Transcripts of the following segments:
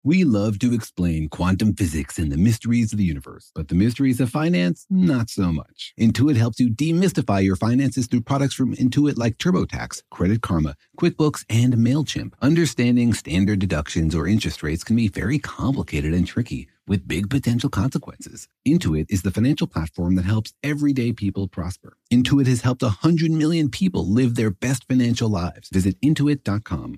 We love to explain quantum physics and the mysteries of the universe, but the mysteries of finance, not so much. Intuit helps you demystify your finances through products from Intuit like TurboTax, Credit Karma, QuickBooks, and MailChimp. Understanding standard deductions or interest rates can be very complicated and tricky, with big potential consequences. Intuit is the financial platform that helps everyday people prosper. Intuit has helped 100 million people live their best financial lives. Visit Intuit.com,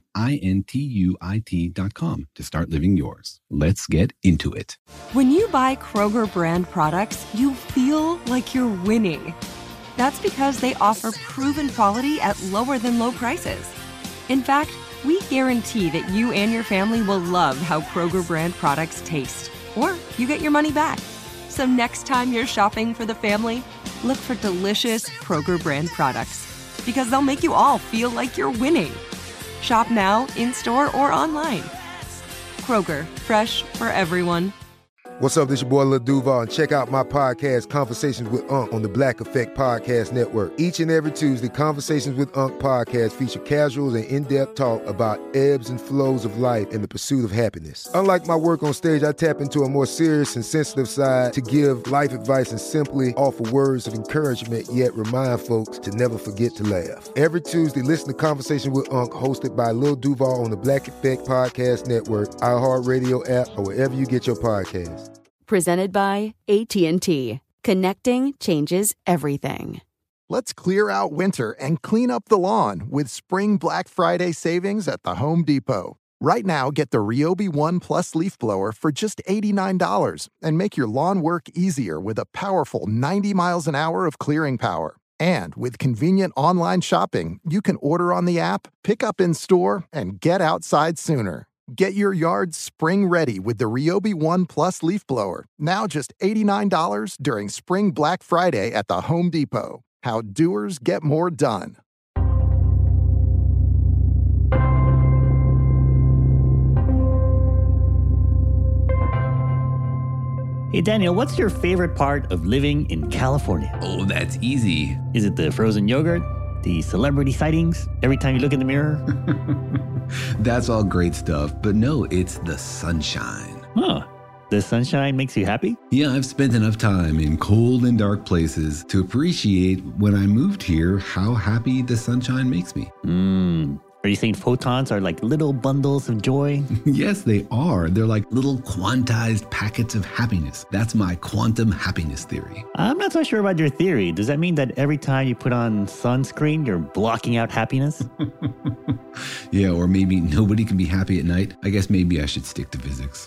Intuit.com, to start living yours. Let's get into it. When you buy Kroger brand products, you feel like you're winning. That's because they offer proven quality at lower than low prices. In fact, we guarantee that you and your family will love how Kroger brand products taste, or you get your money back. So next time you're shopping for the family, look for delicious Kroger brand products, because they'll make you all feel like you're winning. Shop now, in-store, or online. Kroger, fresh for everyone. What's up, this your boy Lil Duval, and check out my podcast, Conversations with Unc, on the Black Effect Podcast Network. Each and every Tuesday, Conversations with Unc podcast feature casual and in-depth talk about ebbs and flows of life and the pursuit of happiness. Unlike my work on stage, I tap into a more serious and sensitive side to give life advice and simply offer words of encouragement, yet remind folks to never forget to laugh. Every Tuesday, listen to Conversations with Unc, hosted by Lil Duval on the Black Effect Podcast Network, iHeartRadio app, or wherever you get your podcasts. Presented by AT&T. Connecting changes everything. Let's clear out winter and clean up the lawn with Spring Black Friday savings at the Home Depot. Right now, get the Ryobi One Plus leaf blower for just $89 and make your lawn work easier with a powerful 90 miles an hour of clearing power. And with convenient online shopping, you can order on the app, pick up in store, and get outside sooner. Get your yard spring ready with the Ryobi One Plus leaf blower. Now just $89 during Spring Black Friday at the Home Depot. How doers get more done. Hey Daniel, what's your favorite part of living in California? Oh, that's easy. Is it the frozen yogurt? The celebrity sightings every time you look in the mirror? That's all great stuff, but no, it's the sunshine. Huh. The sunshine makes you happy? Yeah, I've spent enough time in cold and dark places to appreciate when I moved here how happy the sunshine makes me. Are you saying photons are like little bundles of joy? Yes, they are. They're like little quantized packets of happiness. That's my quantum happiness theory. I'm not so sure about your theory. Does that mean that every time you put on sunscreen, you're blocking out happiness? Yeah, or maybe nobody can be happy at night. I guess maybe I should stick to physics.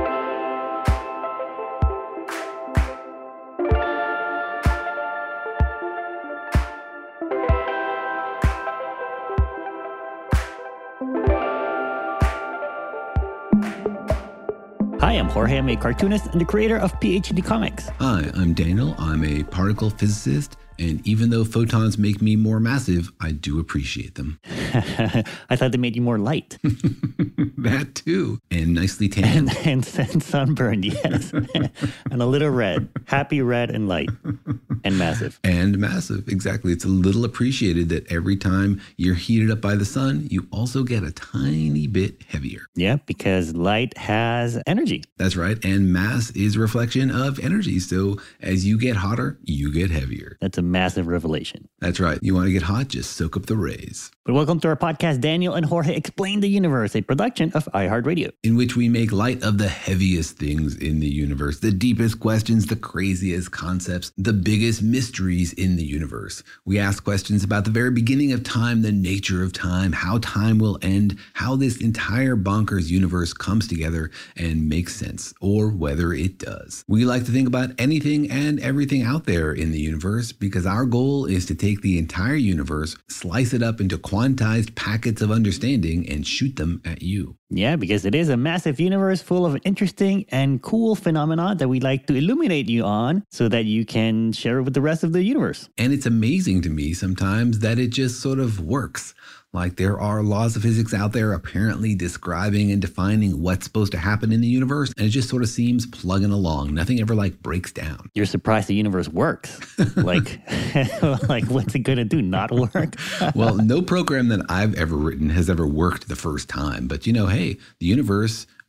Hi, I'm Jorge. I'm a cartoonist and the creator of PhD Comics. Hi, I'm Daniel. I'm a particle physicist, and even though photons make me more massive, I do appreciate them. I thought they made you more light. That too. And nicely tan. And sunburned, yes. And a little red. Happy red and light. And massive. And massive, exactly. It's a little appreciated that every time you're heated up by the sun, you also get a tiny bit heavier. Yeah, because light has energy. That's right. And mass is a reflection of energy. So as you get hotter, you get heavier. That's a massive revelation. That's right. You want to get hot? Just soak up the rays. But welcome to our podcast, Daniel and Jorge Explain the Universe, a production of iHeartRadio. In which we make light of the heaviest things in the universe, the deepest questions, the craziest concepts, the biggest mysteries in the universe. We ask questions about the very beginning of time, the nature of time, how time will end, how this entire bonkers universe comes together and makes sense, or whether it does. We like to think about anything and everything out there in the universe because our goal is to take the entire universe, slice it up into quantized packets of understanding, and shoot them at you. Yeah, because it is a massive universe full of interesting and cool phenomena that we like to illuminate you on so that you can share it with the rest of the universe. And it's amazing to me sometimes that it just sort of works. Like there are laws of physics out there apparently describing and defining what's supposed to happen in the universe, and it just sort of seems plugging along. Nothing ever like breaks down. You're surprised the universe works. like what's it going to do? Not work? Well, no program that I've ever written has ever worked the first time. But hey, the universe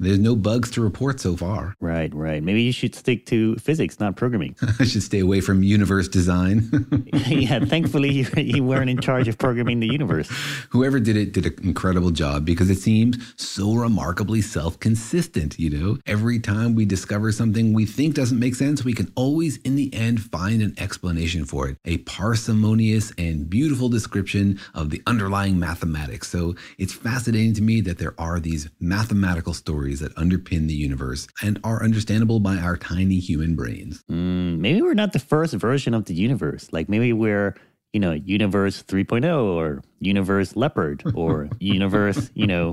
There's no bugs to report so far. Right. Maybe you should stick to physics, not programming. I should stay away from universe design. Yeah, thankfully you weren't in charge of programming the universe. Whoever did it did an incredible job because it seems so remarkably self-consistent, Every time we discover something we think doesn't make sense, we can always in the end find an explanation for it. A parsimonious and beautiful description of the underlying mathematics. So it's fascinating to me that there are these mathematical stories that underpin the universe and are understandable by our tiny human brains. Maybe we're not the first version of the universe. Like maybe we're, universe 3.0 or universe leopard or universe,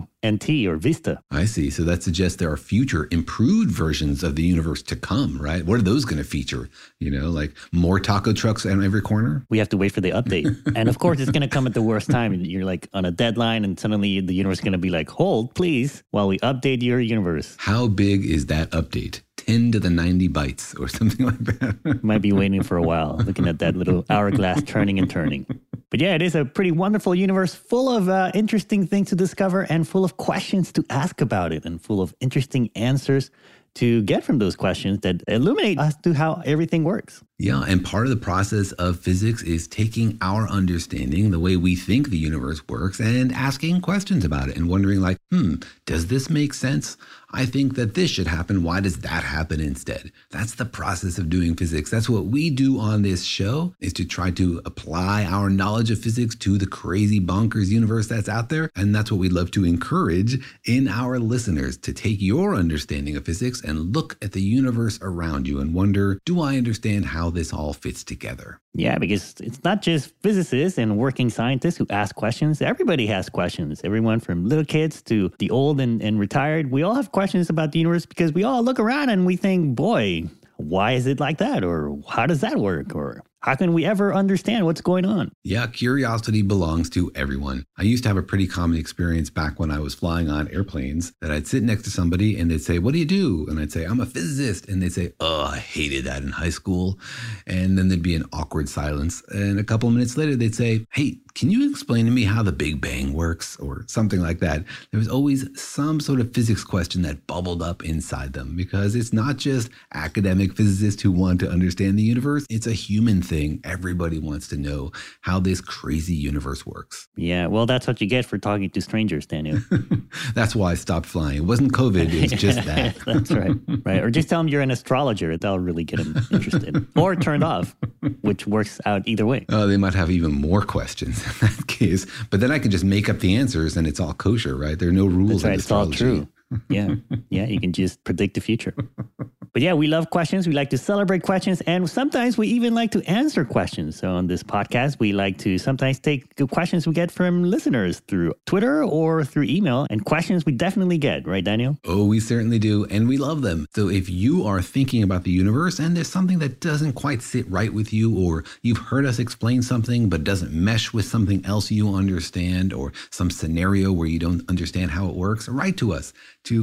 NT or Vista. I see. So that suggests there are future improved versions of the universe to come, right? What are those going to feature? Like more taco trucks on every corner? We have to wait for the update. And of course, it's going to come at the worst time. You're like on a deadline and suddenly the universe is going to be like, hold, please, while we update your universe. How big is that update? 10 to the 90 bytes or something like that. Might be waiting for a while, looking at that little hourglass turning and turning. But yeah, it is a pretty wonderful universe full of interesting things to discover and full of questions to ask about it and full of interesting answers to get from those questions that illuminate us to how everything works. Yeah, and part of the process of physics is taking our understanding, the way we think the universe works, and asking questions about it and wondering like, does this make sense? I think that this should happen. Why does that happen instead? That's the process of doing physics. That's what we do on this show, is to try to apply our knowledge of physics to the crazy bonkers universe that's out there. And that's what we'd love to encourage in our listeners, to take your understanding of physics and look at the universe around you and wonder, do I understand how this all fits together? Yeah, because it's not just physicists and working scientists who ask questions. Everybody has questions. Everyone from little kids to the old and retired. We all have questions about the universe because we all look around and we think, boy, why is it like that? Or how does that work? Or how can we ever understand what's going on? Yeah, curiosity belongs to everyone. I used to have a pretty common experience back when I was flying on airplanes that I'd sit next to somebody and they'd say, what do you do? And I'd say, I'm a physicist. And they'd say, oh, I hated that in high school. And then there'd be an awkward silence. And a couple of minutes later, they'd say, hey, can you explain to me how the Big Bang works? Or something like that. There was always some sort of physics question that bubbled up inside them, because it's not just academic physicists who want to understand the universe. It's a human thing. Everybody wants to know how this crazy universe works. Yeah, well, that's what you get for talking to strangers, Daniel. That's why I stopped flying. It wasn't COVID. It was just that. That's right. Right. Or just tell them you're an astrologer. That'll really get them interested. Or turned off, which works out either way. Oh, they might have even more questions in that case. But then I can just make up the answers and it's all kosher, right? There are no rules in astrology. It's all true. Yeah. You can just predict the future. But yeah, we love questions. We like to celebrate questions. And sometimes we even like to answer questions. So on this podcast, we like to sometimes take the questions we get from listeners through Twitter or through email. And questions we definitely get, right, Daniel? Oh, we certainly do. And we love them. So if you are thinking about the universe and there's something that doesn't quite sit right with you, or you've heard us explain something but doesn't mesh with something else you understand, or some scenario where you don't understand how it works, write to us to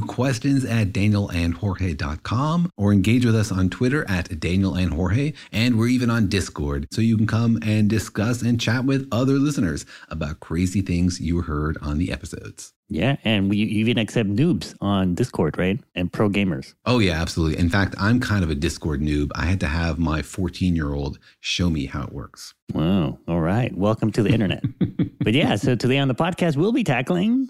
questions@danielandjorge.com, or engage with us on Twitter @DanielAndJorge, and we're even on Discord, so you can come and discuss and chat with other listeners about crazy things you heard on the episodes. Yeah, and we even accept noobs on Discord, right? And pro gamers. Oh, yeah, absolutely. In fact, I'm kind of a Discord noob. I had to have my 14-year-old show me how it works. Wow. All right. Welcome to the internet. But yeah, so today on the podcast, we'll be tackling...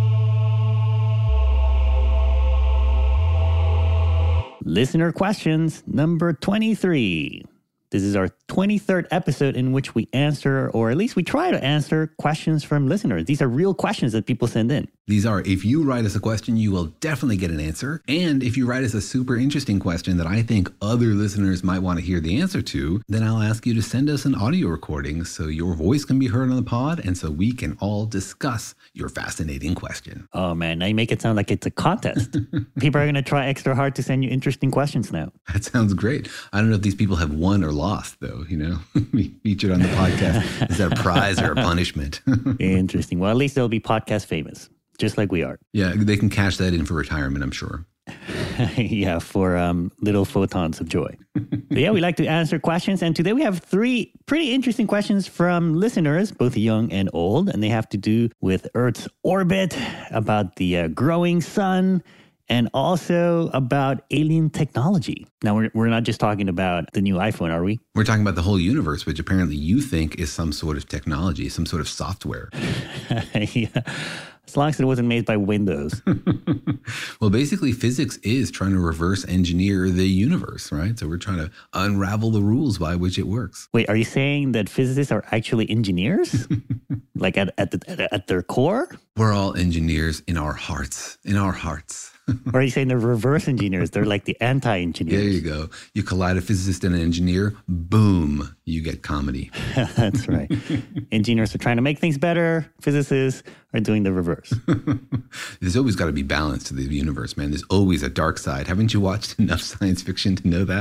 Listener questions number 23. This is our 23rd episode in which we answer, or at least we try to answer, questions from listeners. These are real questions that people send in. These are, if you write us a question, you will definitely get an answer. And if you write us a super interesting question that I think other listeners might want to hear the answer to, then I'll ask you to send us an audio recording so your voice can be heard on the pod and so we can all discuss your fascinating question. Oh man, now you make it sound like it's a contest. People are going to try extra hard to send you interesting questions now. That sounds great. I don't know if these people have won or lost, though, be featured on the podcast. Is that a prize or a punishment? Interesting. Well, at least they'll be podcast famous, just like we are. Yeah, they can cash that in for retirement, I'm sure. Yeah, for little photons of joy. But yeah, we like to answer questions. And today we have 3 pretty interesting questions from listeners, both young and old. And they have to do with Earth's orbit, about the growing sun, and also about alien technology. Now, we're not just talking about the new iPhone, are we? We're talking about the whole universe, which apparently you think is some sort of technology, some sort of software. Yeah. As long as it wasn't made by Windows. Well, basically, physics is trying to reverse engineer the universe, right? So we're trying to unravel the rules by which it works. Wait, are you saying that physicists are actually engineers? Like at their core? We're all engineers in our hearts, Or are you saying they're reverse engineers? They're like the anti-engineers. There you go. You collide a physicist and an engineer, boom, you get comedy. That's right. Engineers are trying to make things better. Physicists are doing the reverse. There's always got to be balance to the universe, man. There's always a dark side. Haven't you watched enough science fiction to know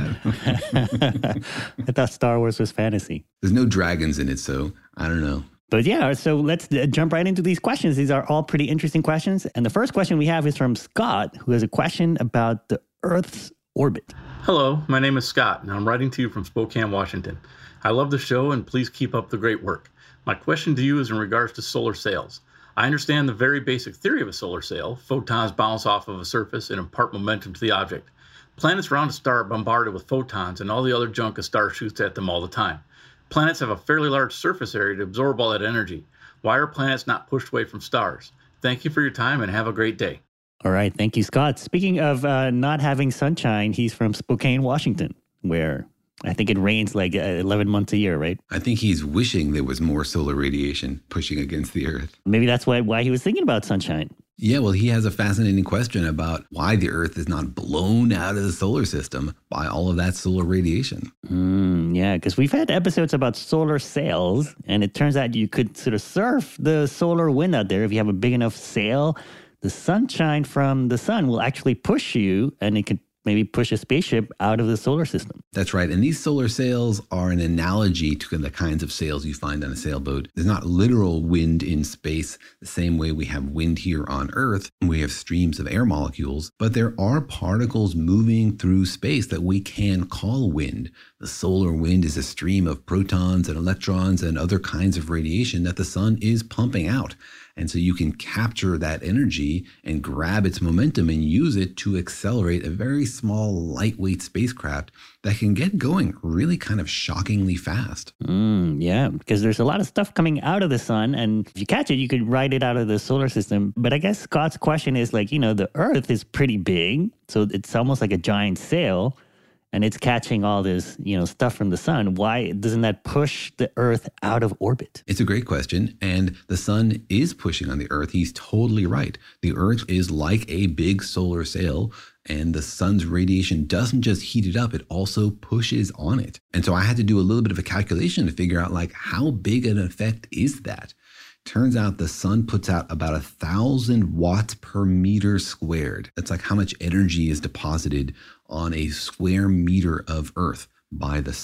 that? I thought Star Wars was fantasy. There's no dragons in it, so I don't know. But yeah, so let's jump right into these questions. These are all pretty interesting questions. And the first question we have is from Scott, who has a question about the Earth's orbit. Hello, my name is Scott, and I'm writing to you from Spokane, Washington. I love the show, and please keep up the great work. My question to you is in regards to solar sails. I understand the very basic theory of a solar sail. Photons bounce off of a surface and impart momentum to the object. Planets around a star are bombarded with photons and all the other junk a star shoots at them all the time. Planets have a fairly large surface area to absorb all that energy. Why are planets not pushed away from stars? Thank you for your time and have a great day. All right. Thank you, Scott. Speaking of not having sunshine, he's from Spokane, Washington, where I think it rains like 11 months a year, right? I think he's wishing there was more solar radiation pushing against the Earth. Maybe that's why he was thinking about sunshine. Yeah, well, he has a fascinating question about why the Earth is not blown out of the solar system by all of that solar radiation. Yeah, because we've had episodes about solar sails, and it turns out you could sort of surf the solar wind out there if you have a big enough sail. The sunshine from the sun will actually push you, and it could maybe push a spaceship out of the solar system. That's right. And these solar sails are an analogy to the kinds of sails you find on a sailboat. There's not literal wind in space the same way we have wind here on Earth. We have streams of air molecules, but there are particles moving through space that we can call wind. The solar wind is a stream of protons and electrons and other kinds of radiation that the sun is pumping out. And so you can capture that energy and grab its momentum and use it to accelerate a very small, lightweight spacecraft that can get going really kind of shockingly fast. Yeah, because there's a lot of stuff coming out of the sun, and if you catch it, you could ride it out of the solar system. But I guess Scott's question is like, the Earth is pretty big, so it's almost like a giant sail. And it's catching all this, stuff from the sun. Why doesn't that push the Earth out of orbit? It's a great question. And the sun is pushing on the Earth. He's totally right. The Earth is like a big solar sail. And the sun's radiation doesn't just heat it up, it also pushes on it. And so I had to do a little bit of a calculation to figure out how big an effect is that? Turns out the sun puts out about 1,000 watts per meter squared. That's like how much energy is deposited on a square meter of Earth by the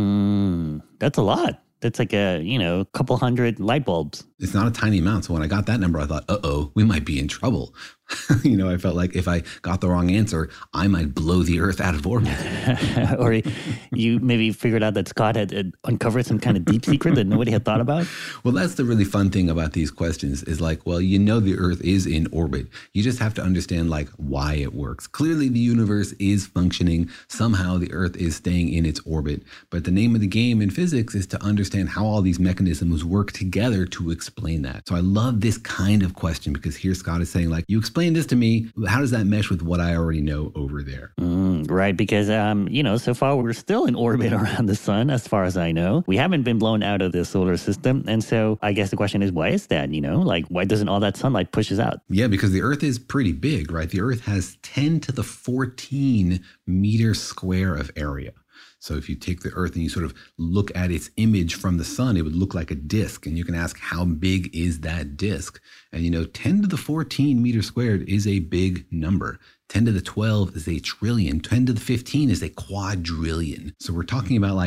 sun. That's a lot. That's like a couple hundred light bulbs. It's not a tiny amount. So when I got that number, I thought, we might be in trouble. I felt like if I got the wrong answer, I might blow the Earth out of orbit. Or you maybe figured out that Scott had uncovered some kind of deep secret that nobody had thought about. Well, that's the really fun thing about these questions is the Earth is in orbit. You just have to understand why it works. Clearly, the universe is functioning. Somehow the Earth is staying in its orbit. But the name of the game in physics is to understand how all these mechanisms work together to explain that. So I love this kind of question because here Scott is saying you explain this to me. How does that mesh with what I already know over there? Right. Because, so far we're still in orbit around the sun, as far as I know. We haven't been blown out of the solar system. And so I guess the question is, why is that? Why doesn't all that sunlight push us out? Yeah, because the Earth is pretty big, right? The Earth has 10 to the 14 meters square of area. So if you take the Earth and you sort of look at its image from the sun, it would look like a disk. And you can ask, how big is that disk? And 10 to the 14 meters squared is a big number. 10 to the 12 is a trillion. 10 to the 15 is a quadrillion. So we're talking about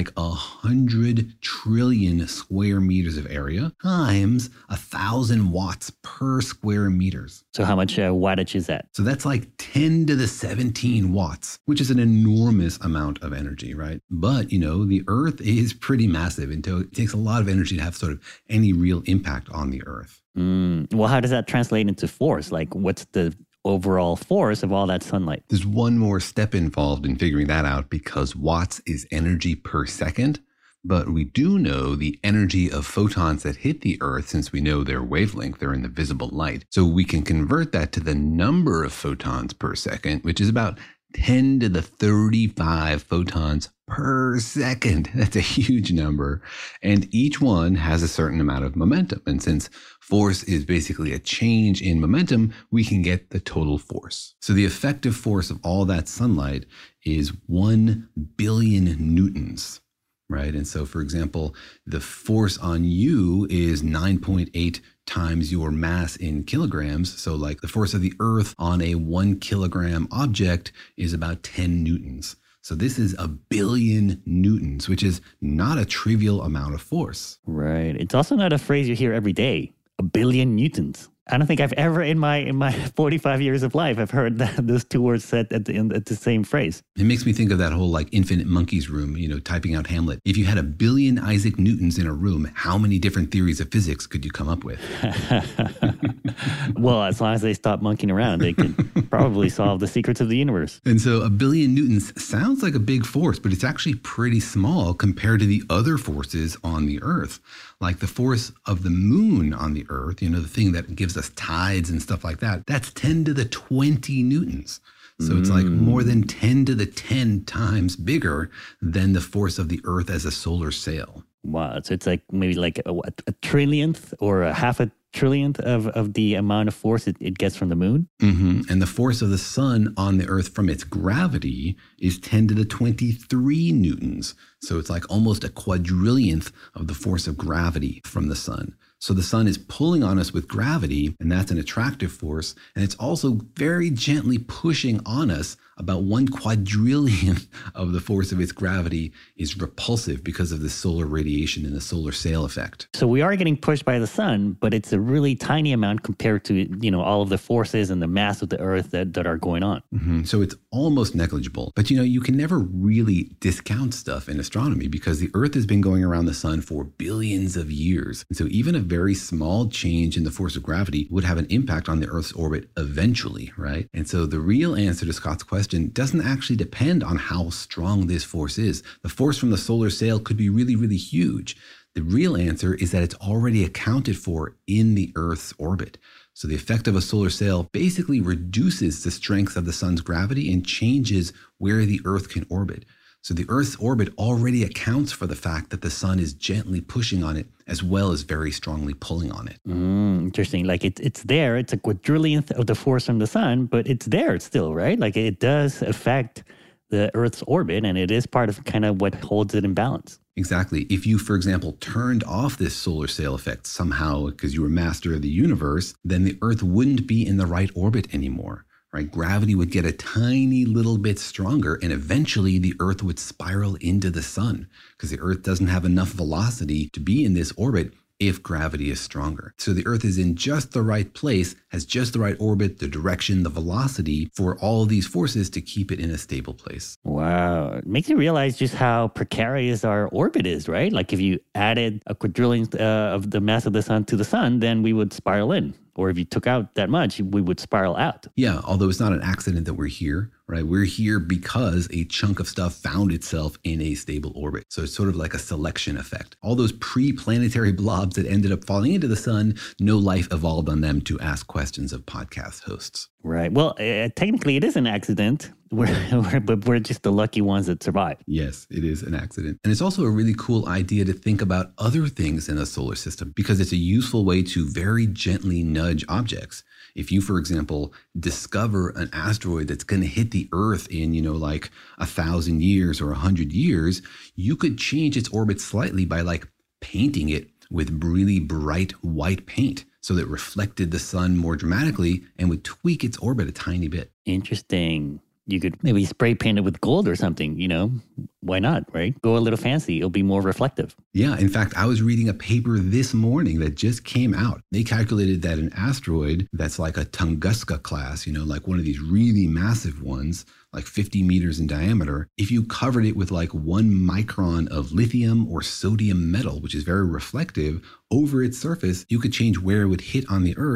100 trillion square meters of area times 1,000 watts per square meters. So how much wattage is that? So that's 10 to the 17 watts, which is an enormous amount of energy, right? But, the Earth is pretty massive, and it takes a lot of energy to have sort of any real impact on the Earth. Well, how does that translate into force? What's the overall force of all that sunlight? There's one more step involved in figuring that out because watts is energy per second. But we do know the energy of photons that hit the Earth since we know their wavelength, they're in the visible light. So we can convert that to the number of photons per second, which is about 10 to the 35 photons per second. That's a huge number. And each one has a certain amount of momentum. And since force is basically a change in momentum, we can get the total force. So the effective force of all that sunlight is 1 billion newtons. Right. And so, for example, the force on you is 9.8 times your mass in kilograms. So like the force of the Earth on a 1 kilogram object is about 10 newtons. So this is 1 billion newtons, which is not a trivial amount of force. Right. It's also not a phrase you hear every day. 1 billion newtons. I don't think I've ever in my 45 years of life I've heard those two words said at the same phrase. It makes me think of that whole like infinite monkeys room, typing out Hamlet. If you had 1 billion Isaac Newtons in a room, how many different theories of physics could you come up with? Well, as long as they stop monkeying around, they could probably solve the secrets of the universe. And so 1 billion newtons sounds like a big force, but it's actually pretty small compared to the other forces on the Earth. Like the force of the moon on the Earth, the thing that gives us tides and stuff like that, that's 10 to the 20 newtons. So it's like more than 10 to the 10 times bigger than the force of the Earth as a solar sail. Wow. So it's like maybe like a trillionth or a half a trillionth of the amount of force it gets from the moon. Mm-hmm. And the force of the sun on the Earth from its gravity is 10 to the 23 newtons. So it's like almost a quadrillionth of the force of gravity from the sun. So the sun is pulling on us with gravity, and that's an attractive force. And it's also very gently pushing on us. About 1 quadrillionth of the force of its gravity is repulsive because of the solar radiation and the solar sail effect. So we are getting pushed by the sun, but it's a really tiny amount compared to, all of the forces and the mass of the Earth that are going on. Mm-hmm. So it's almost negligible. But, you can never really discount stuff in astronomy because the Earth has been going around the sun for billions of years. And so even a very small change in the force of gravity would have an impact on the Earth's orbit eventually, right? And so the real answer to Scott's question doesn't actually depend on how strong this force is. The force from the solar sail could be really, really huge. The real answer is that it's already accounted for in the Earth's orbit. So the effect of a solar sail basically reduces the strength of the sun's gravity and changes where the Earth can orbit. So the Earth's orbit already accounts for the fact that the sun is gently pushing on it as well as very strongly pulling on it. Interesting. Like it's there. It's a quadrillionth of the force from the sun, but it's there still, right? Like it does affect the Earth's orbit, and it is part of kind of what holds it in balance. Exactly. If you, for example, turned off this solar sail effect somehow because you were master of the universe, then the Earth wouldn't be in the right orbit anymore. Right? Gravity would get a tiny little bit stronger, and eventually the Earth would spiral into the sun because the Earth doesn't have enough velocity to be in this orbit if gravity is stronger. So the Earth is in just the right place, has just the right orbit, the direction, the velocity for all of these forces to keep it in a stable place. Wow. It makes you realize just how precarious our orbit is, right? Like if you added a quadrillionth of the mass of the sun to the sun, then we would spiral in. Or if you took out that much, we would spiral out. Yeah, although it's not an accident that we're here, right? We're here because a chunk of stuff found itself in a stable orbit. So it's sort of like a selection effect. All those pre-planetary blobs that ended up falling into the sun, no life evolved on them to ask questions of podcast hosts. Right. Well, technically it is an accident, but we're just the lucky ones that survive. Yes, it is an accident. And it's also a really cool idea to think about other things in the solar system because it's a useful way to very gently nudge objects. If you, for example, discover an asteroid that's going to hit the Earth in, like 1,000 years or 100 years, you could change its orbit slightly by like painting it with really bright white paint so that it reflected the sun more dramatically and would tweak its orbit a tiny bit. Interesting. You could maybe spray paint it with gold or something, Why not, right? Go a little fancy. It'll be more reflective. Yeah. In fact, I was reading a paper this morning that just came out. They calculated that an asteroid that's like a Tunguska class, like one of these really massive ones, like 50 meters in diameter, if you covered it with like 1 micron of lithium or sodium metal, which is very reflective, over its surface, you could change where it would hit on the Earth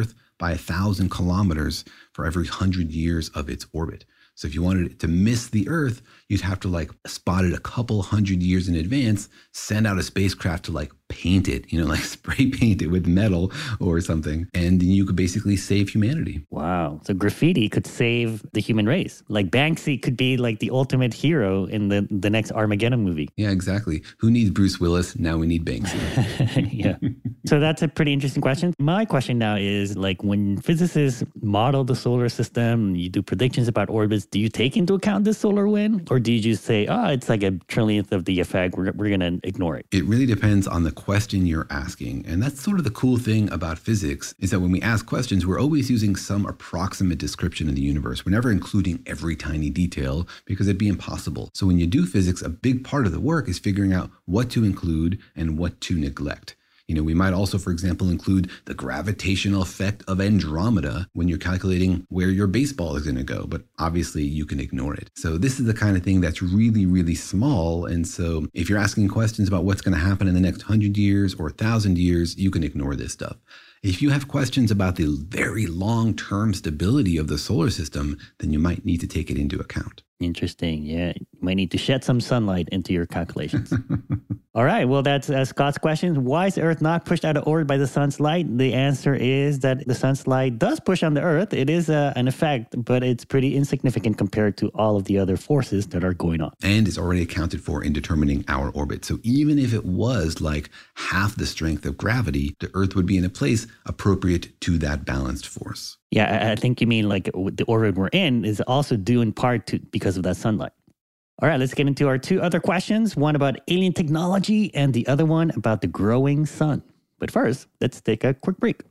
by 1,000 kilometers for every 100 years of its orbit. So if you wanted it to miss the Earth, you'd have to like spot it a couple hundred years in advance, send out a spacecraft to like paint it, like spray paint it with metal or something. And then you could basically save humanity. Wow. So graffiti could save the human race. Like Banksy could be like the ultimate hero in the next Armageddon movie. Yeah, exactly. Who needs Bruce Willis? Now we need Banksy. Yeah. So that's a pretty interesting question. My question now is like when physicists model the solar system, you do predictions about orbits, do you take into account the solar wind? Or do you just say, it's like a trillionth of the effect, we're going to ignore it? It really depends on the question you're asking. And that's sort of the cool thing about physics is that when we ask questions, we're always using some approximate description of the universe. We're never including every tiny detail because it'd be impossible. So when you do physics, a big part of the work is figuring out what to include and what to neglect. We might also, for example, include the gravitational effect of Andromeda when you're calculating where your baseball is going to go, but obviously you can ignore it. So this is the kind of thing that's really, really small. And so if you're asking questions about what's going to happen in the next 100 years or 1,000 years, you can ignore this stuff. If you have questions about the very long-term stability of the solar system, then you might need to take it into account. Interesting. Yeah. You might need to shed some sunlight into your calculations. All right. Well, that's Scott's question. Why is Earth not pushed out of orbit by the sun's light? The answer is that the sun's light does push on the Earth. It is an effect, but it's pretty insignificant compared to all of the other forces that are going on. And it's already accounted for in determining our orbit. So even if it was like half the strength of gravity, the Earth would be in a place appropriate to that balanced force. Yeah, I think you mean like the orbit we're in is also due in part because of that sunlight. All right, let's get into our two other questions, one about alien technology and the other one about the growing sun. But first, let's take a quick break.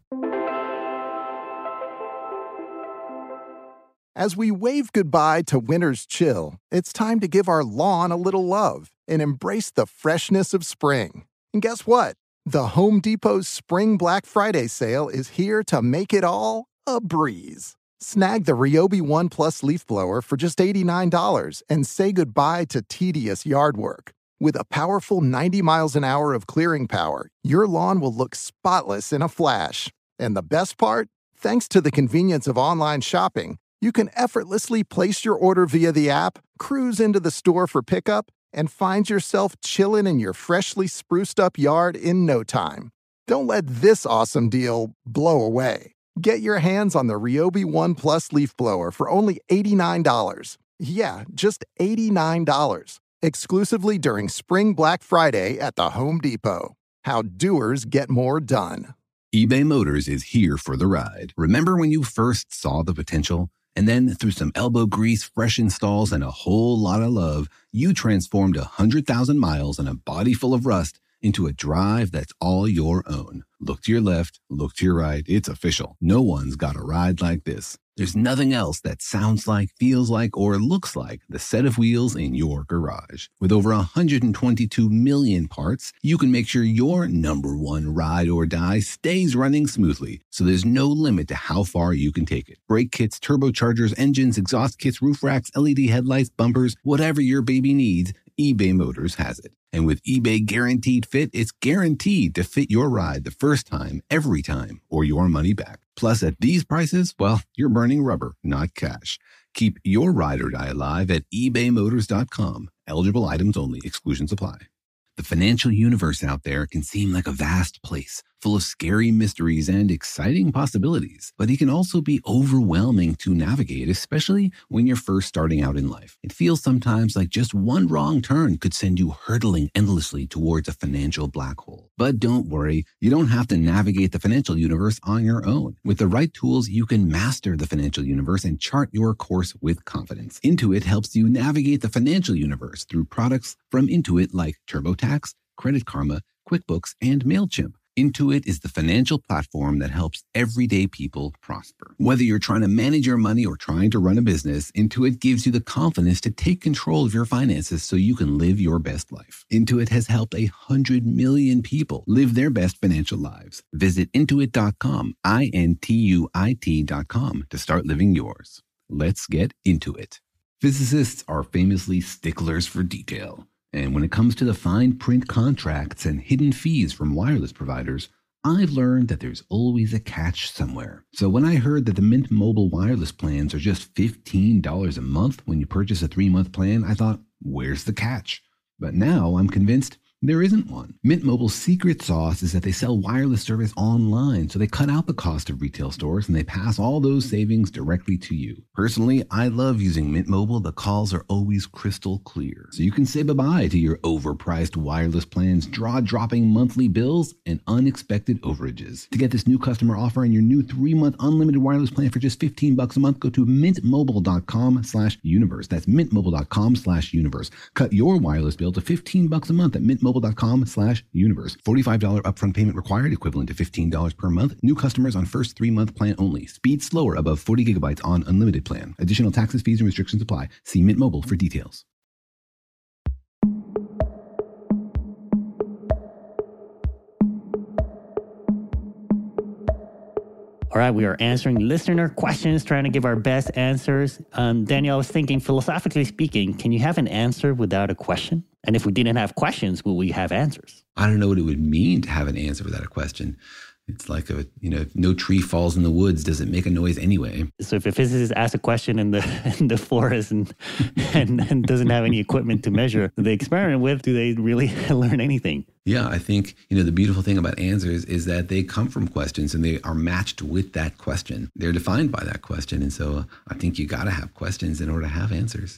As we wave goodbye to winter's chill, it's time to give our lawn a little love and embrace the freshness of spring. And guess what? The Home Depot's Spring Black Friday sale is here to make it all a breeze. Snag the Ryobi One Plus leaf blower for just $89 and say goodbye to tedious yard work. With a powerful 90 miles an hour of clearing power, your lawn will look spotless in a flash. And the best part? Thanks to the convenience of online shopping, you can effortlessly place your order via the app, cruise into the store for pickup, and find yourself chilling in your freshly spruced up yard in no time. Don't let this awesome deal blow away. Get your hands on the Ryobi One Plus leaf blower for only $89. Yeah, just $89. Exclusively during Spring Black Friday at the Home Depot. How doers get more done. eBay Motors is here for the ride. Remember when you first saw the potential? And then through some elbow grease, fresh installs, and a whole lot of love, you transformed 100,000 miles and a body full of rust into a drive that's all your own. Look to your left, look to your right. It's official. No one's got a ride like this. There's nothing else that sounds like, feels like, or looks like the set of wheels in your garage. With over 122 million parts, you can make sure your number one ride or die stays running smoothly, so there's no limit to how far you can take it. Brake kits, turbochargers, engines, exhaust kits, roof racks, LED headlights, bumpers, whatever your baby needs, eBay Motors has it. And with eBay Guaranteed Fit, it's guaranteed to fit your ride the first time, every time, or your money back. Plus, at these prices, well, you're burning rubber, not cash. Keep your ride or die alive at ebaymotors.com. Eligible items only. Exclusions apply. The financial universe out there can seem like a vast place, full of scary mysteries and exciting possibilities, but it can also be overwhelming to navigate, especially when you're first starting out in life. It feels sometimes like just one wrong turn could send you hurtling endlessly towards a financial black hole. But don't worry, you don't have to navigate the financial universe on your own. With the right tools, you can master the financial universe and chart your course with confidence. Intuit helps you navigate the financial universe through products from Intuit like TurboTax, Credit Karma, QuickBooks, and MailChimp. Intuit is the financial platform that helps everyday people prosper. Whether you're trying to manage your money or trying to run a business, Intuit gives you the confidence to take control of your finances so you can live your best life. Intuit has helped 100 million people live their best financial lives. Visit Intuit.com, Intuit.com, to start living yours. Let's get into it. Physicists are famously sticklers for detail. And when it comes to the fine print contracts and hidden fees from wireless providers, I've learned that there's always a catch somewhere. So when I heard that the Mint Mobile wireless plans are just $15 a month when you purchase a 3-month plan, I thought, where's the catch? But now I'm convinced there isn't one. Mint Mobile's secret sauce is that they sell wireless service online, so they cut out the cost of retail stores and they pass all those savings directly to you. Personally, I love using Mint Mobile. The calls are always crystal clear, so you can say bye-bye to your overpriced wireless plans, jaw-dropping monthly bills, and unexpected overages. To get this new customer offer and your new 3-month unlimited wireless plan for just $15 a month, go to mintmobile.com/universe. That's mintmobile.com/universe. Cut your wireless bill to $15 a month at mintmobile.com/universe. $45 upfront payment required, equivalent to $15 per month. New customers on first 3-month plan only. Speed slower above 40 gigabytes on unlimited plan. Additional taxes, fees, and restrictions apply. See Mint Mobile for details. All right, we are answering listener questions, trying to give our best answers. Daniel, I was thinking, philosophically speaking, can you have an answer without a question? And if we didn't have questions, will we have answers? I don't know what it would mean to have an answer without a question. It's like if no tree falls in the woods, does it make a noise anyway? So if a physicist asks a question in the forest and doesn't have any equipment to measure the experiment with, do they really learn anything? Yeah, I think, the beautiful thing about answers is that they come from questions and they are matched with that question. They're defined by that question. And so I think you got to have questions in order to have answers.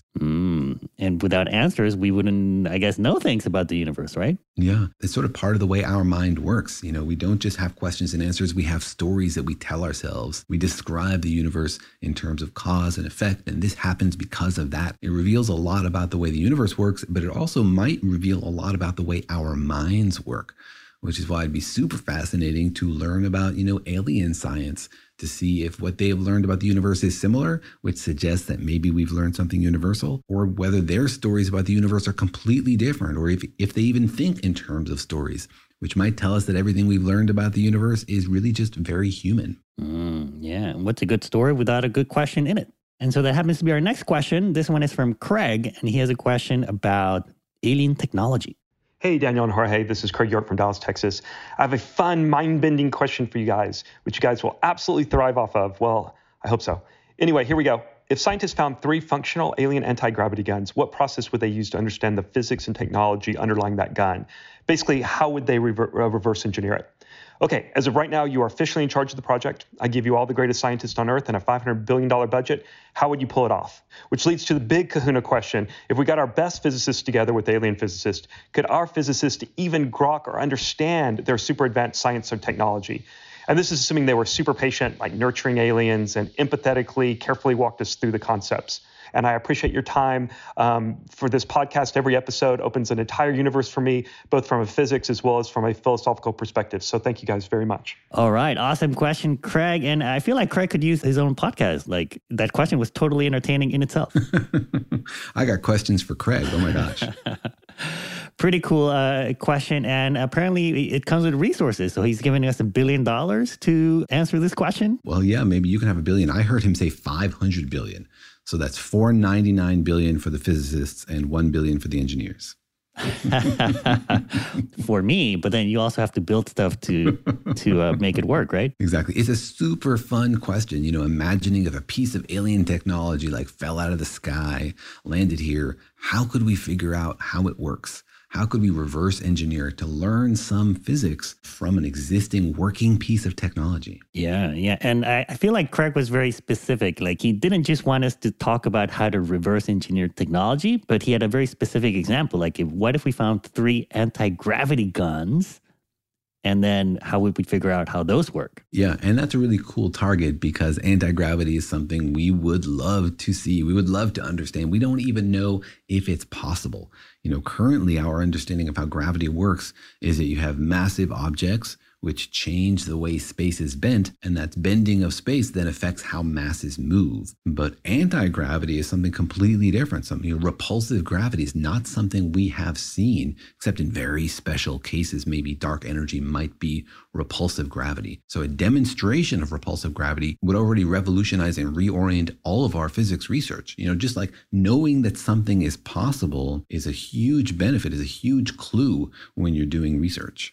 And without answers, we wouldn't, I guess, know things about the universe, right? Yeah, it's sort of part of the way our mind works. We don't just have questions and answers. We have stories that we tell ourselves. We describe the universe in terms of cause and effect. And this happens because of that. It reveals a lot about the way the universe works, but it also might reveal a lot about the way our minds work, which is why it'd be super fascinating to learn about, alien science, to see if what they've learned about the universe is similar, which suggests that maybe we've learned something universal, or whether their stories about the universe are completely different, or if they even think in terms of stories, which might tell us that everything we've learned about the universe is really just very human. Yeah. And what's a good story without a good question in it? And so that happens to be our next question. This one is from Craig, and he has a question about alien technology. Hey, Daniel and Jorge, this is Craig York from Dallas, Texas. I have a fun, mind-bending question for you guys, which you guys will absolutely thrive off of. Well, I hope so. Anyway, here we go. If scientists found 3 functional alien anti-gravity guns, what process would they use to understand the physics and technology underlying that gun? Basically, how would they reverse engineer it? Okay, as of right now, you are officially in charge of the project. I give you all the greatest scientists on Earth and a $500 billion budget. How would you pull it off? Which leads to the big kahuna question. If we got our best physicists together with alien physicists, could our physicists even grok or understand their super advanced science or technology? And this is assuming they were super patient, like nurturing aliens, and empathetically, carefully walked us through the concepts. And I appreciate your time for this podcast. Every episode opens an entire universe for me, both from a physics as well as from a philosophical perspective. So thank you guys very much. All right. Awesome question, Craig. And I feel like Craig could use his own podcast. Like, that question was totally entertaining in itself. I got questions for Craig. Oh my gosh. Pretty cool question. And apparently it comes with resources. So he's giving us $1 billion to answer this question. Well, yeah, maybe you can have $1 billion. I heard him say 500 billion. So that's $499 billion for the physicists and $1 billion for the engineers. For me, but then you also have to build stuff to make it work, right? Exactly. It's a super fun question. Imagining if a piece of alien technology like fell out of the sky, landed here, how could we figure out how it works? How could we reverse engineer to learn some physics from an existing working piece of technology? Yeah. And I feel like Craig was very specific. Like, he didn't just want us to talk about how to reverse engineer technology, but he had a very specific example. Like, what if we found 3 anti-gravity guns? And then how would we figure out how those work? Yeah, and that's a really cool target because anti-gravity is something we would love to see. We would love to understand. We don't even know if it's possible. Currently our understanding of how gravity works is that you have massive objects which change the way space is bent, and that bending of space then affects how masses move. But anti-gravity is something completely different. Repulsive gravity is not something we have seen, except in very special cases. Maybe dark energy might be repulsive gravity. So a demonstration of repulsive gravity would already revolutionize and reorient all of our physics research. Just like knowing that something is possible is a huge benefit, is a huge clue when you're doing research.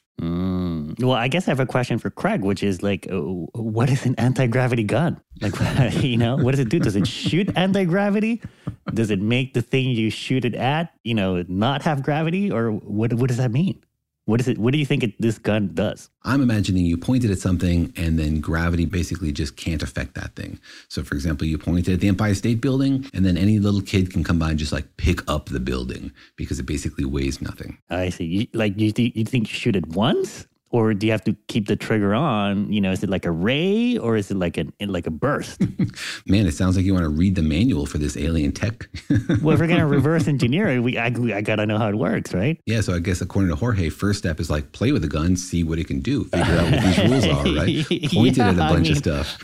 Well, I guess I have a question for Craig, which is like, what is an anti-gravity gun? Like, what does it do? Does it shoot anti-gravity? Does it make the thing you shoot it at, not have gravity? Or what does that mean? What do you think this gun does? I'm imagining you pointed at something and then gravity basically just can't affect that thing. So for example, you pointed at the Empire State Building and then any little kid can come by and just like pick up the building because it basically weighs nothing. I see. You think you shoot it once? Or do you have to keep the trigger on? Is it like a ray or is it like a burst? Man, it sounds like you want to read the manual for this alien tech. Well, if we're going to reverse engineer it, I got to know how it works, right? Yeah, so I guess according to Jorge, first step is like play with the gun, see what it can do, figure out what these rules are, right? Point it at a bunch of stuff.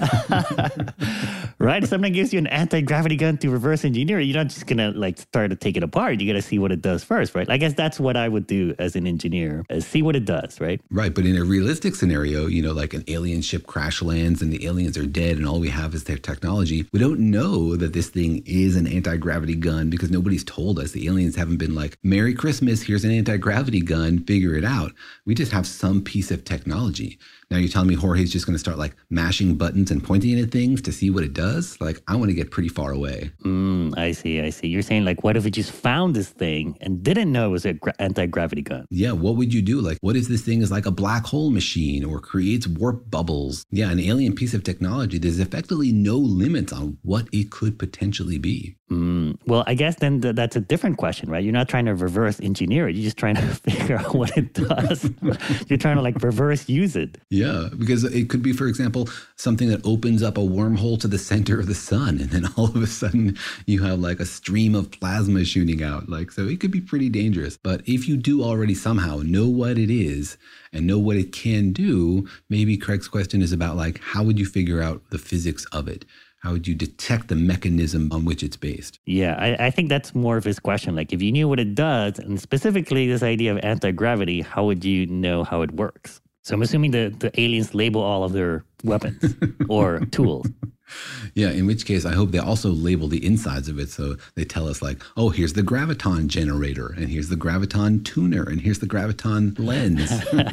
Right? If someone gives you an anti-gravity gun to reverse engineer it, you're not just going to like start to take it apart. You got to see what it does first, right? I guess that's what I would do as an engineer, is see what it does, right? Right. But in a realistic scenario, like an alien ship crash lands and the aliens are dead and all we have is their technology. We don't know that this thing is an anti-gravity gun because nobody's told us. The aliens haven't been like, Merry Christmas, here's an anti-gravity gun, figure it out. We just have some piece of technology. Now you're telling me Jorge's just going to start like mashing buttons and pointing at things to see what it does? Like, I want to get pretty far away. I see. You're saying like, what if we just found this thing and didn't know it was an anti-gravity gun? Yeah, what would you do? Like, what if this thing is like a black hole machine or creates warp bubbles? Yeah, an alien piece of technology. There's effectively no limits on what it could potentially be. Well, I guess then that's a different question, right? You're not trying to reverse engineer it. You're just trying to figure out what it does. You're trying to like reverse use it. Yeah, because it could be, for example, something that opens up a wormhole to the center of the sun. And then all of a sudden you have like a stream of plasma shooting out. Like, so it could be pretty dangerous. But if you do already somehow know what it is and know what it can do, maybe Craig's question is about like, how would you figure out the physics of it? How would you detect the mechanism on which it's based? Yeah, I think that's more of his question. Like, if you knew what it does, and specifically this idea of anti-gravity, how would you know how it works? So I'm assuming the aliens label all of their weapons or tools. Yeah, in which case I hope they also label the insides of it. So they tell us like, oh, here's the graviton generator, and here's the graviton tuner, and here's the graviton lens.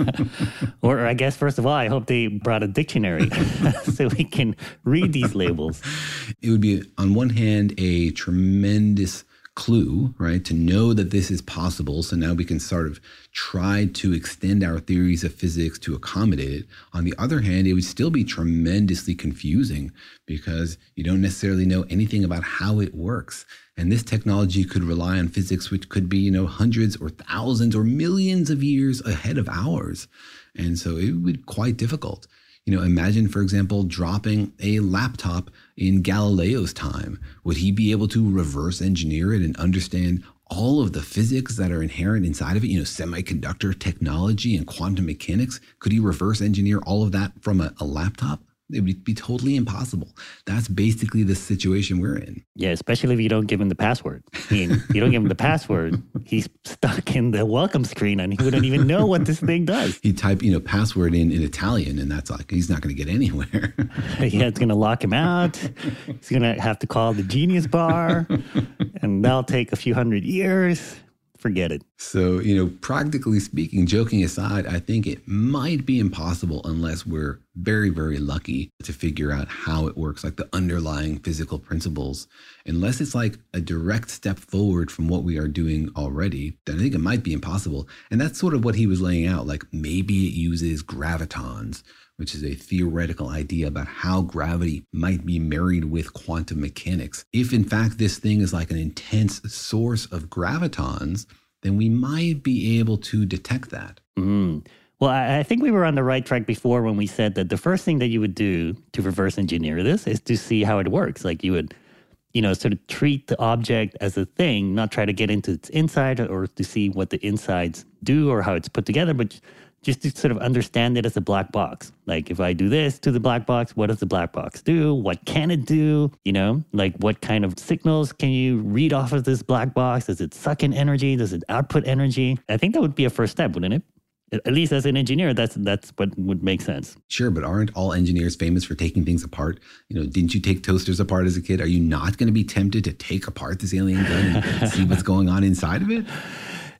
Or I guess, first of all, I hope they brought a dictionary so we can read these labels. It would be, on one hand, a tremendous clue, right, to know that this is possible. So now we can sort of try to extend our theories of physics to accommodate it. On the other hand, it would still be tremendously confusing because you don't necessarily know anything about how it works. And this technology could rely on physics, which could be, hundreds or thousands or millions of years ahead of ours. And so it would be quite difficult. Imagine, for example, dropping a laptop in Galileo's time. Would he be able to reverse engineer it and understand all of the physics that are inherent inside of it? Semiconductor technology and quantum mechanics. Could he reverse engineer all of that from a laptop? It would be totally impossible. That's basically the situation we're in. Yeah, especially if you don't give him the password. You don't give him the password, he's stuck in the welcome screen and he wouldn't even know what this thing does. He'd type, password in Italian, and that's like, he's not going to get anywhere. Yeah, it's going to lock him out. He's going to have to call the Genius Bar, and that'll take a few hundred years. Forget it. So, practically speaking, joking aside, I think it might be impossible unless we're very, very lucky to figure out how it works, like the underlying physical principles. Unless it's like a direct step forward from what we are doing already, then I think it might be impossible. And that's sort of what he was laying out. Like maybe it uses gravitons, which is a theoretical idea about how gravity might be married with quantum mechanics. If in fact this thing is like an intense source of gravitons, then we might be able to detect that. Well, I think we were on the right track before when we said that the first thing that you would do to reverse engineer this is to see how it works. Like you would, sort of treat the object as a thing, not try to get into its inside or to see what the insides do or how it's put together, but just to sort of understand it as a black box. Like if I do this to the black box, what does the black box do? What can it do? Like what kind of signals can you read off of this black box? Does it suck in energy? Does it output energy? I think that would be a first step, wouldn't it? At least as an engineer, that's what would make sense. Sure, but aren't all engineers famous for taking things apart? Didn't you take toasters apart as a kid? Are you not going to be tempted to take apart this alien gun and see what's going on inside of it?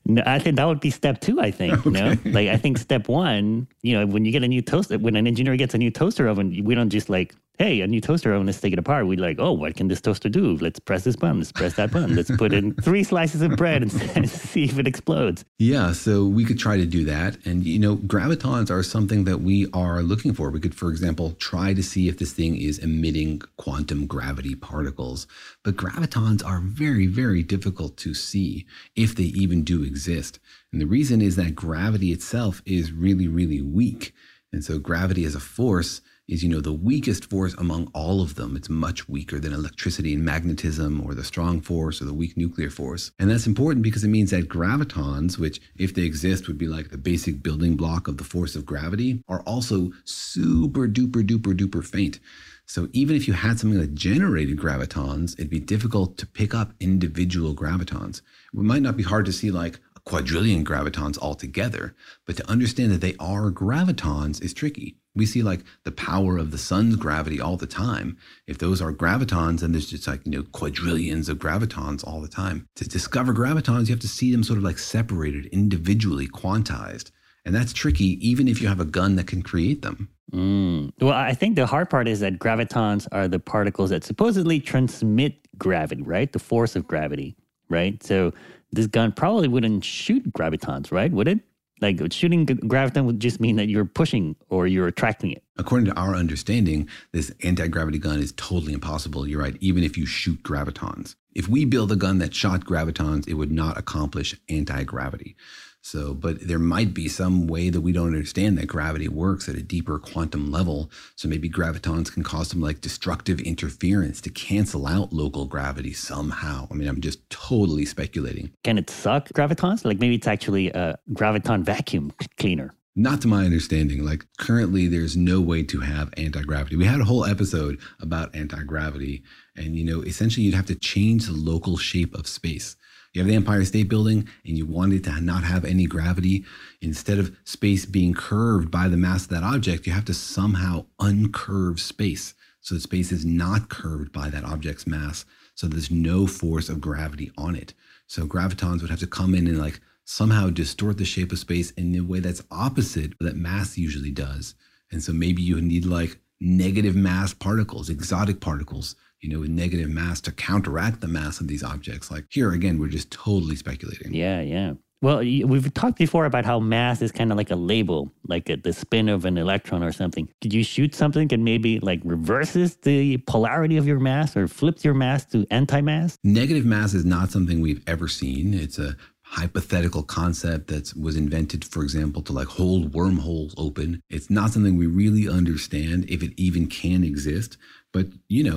No, I think that would be step 2, I think. Okay. Like, I think step 1, when you get a new toaster, when an engineer gets a new toaster oven, we don't just like, hey, a new toaster oven, let's take it apart. We're like, oh, what can this toaster do? Let's press this button. Let's press that button. Let's put in 3 slices of bread and see if it explodes. Yeah, so we could try to do that. And, gravitons are something that we are looking for. We could, for example, try to see if this thing is emitting quantum gravity particles. But gravitons are very, very difficult to see if they even do exist. And the reason is that gravity itself is really, really weak. And so gravity as a force is, the weakest force among all of them. It's much weaker than electricity and magnetism or the strong force or the weak nuclear force. And that's important because it means that gravitons, which if they exist would be like the basic building block of the force of gravity, are also super duper duper duper faint. So even if you had something that generated gravitons, it'd be difficult to pick up individual gravitons. It might not be hard to see like a quadrillion gravitons altogether, but to understand that they are gravitons is tricky. We see like the power of the sun's gravity all the time. If those are gravitons, then there's just like, quadrillions of gravitons all the time. To discover gravitons, you have to see them sort of like separated, individually quantized. And that's tricky, even if you have a gun that can create them. Well, I think the hard part is that gravitons are the particles that supposedly transmit gravity, right? The force of gravity, right? So this gun probably wouldn't shoot gravitons, right? Would it? Like shooting graviton would just mean that you're pushing or you're attracting it. According to our understanding, this anti-gravity gun is totally impossible. You're right, even if you shoot gravitons. If we build a gun that shot gravitons, it would not accomplish anti-gravity. So, but there might be some way that we don't understand that gravity works at a deeper quantum level. So maybe gravitons can cause some like destructive interference to cancel out local gravity somehow. I mean, I'm just totally speculating. Can it suck gravitons? Like maybe it's actually a graviton vacuum cleaner. Not to my understanding. Like currently there's no way to have anti-gravity. We had a whole episode about anti-gravity and, essentially you'd have to change the local shape of space. You have the Empire State Building and you want it to not have any gravity. Instead of space being curved by the mass of that object, you have to somehow uncurve space. So the space is not curved by that object's mass. So there's no force of gravity on it. So gravitons would have to come in and like somehow distort the shape of space in a way that's opposite that mass usually does. And so maybe you need like negative mass particles, exotic particles, with negative mass to counteract the mass of these objects. Like here, again, we're just totally speculating. Yeah. Well, we've talked before about how mass is kind of like a label, like the spin of an electron or something. Could you shoot something that maybe like reverses the polarity of your mass or flips your mass to anti-mass? Negative mass is not something we've ever seen. It's a hypothetical concept that was invented, for example, to like hold wormholes open. It's not something we really understand if it even can exist. But,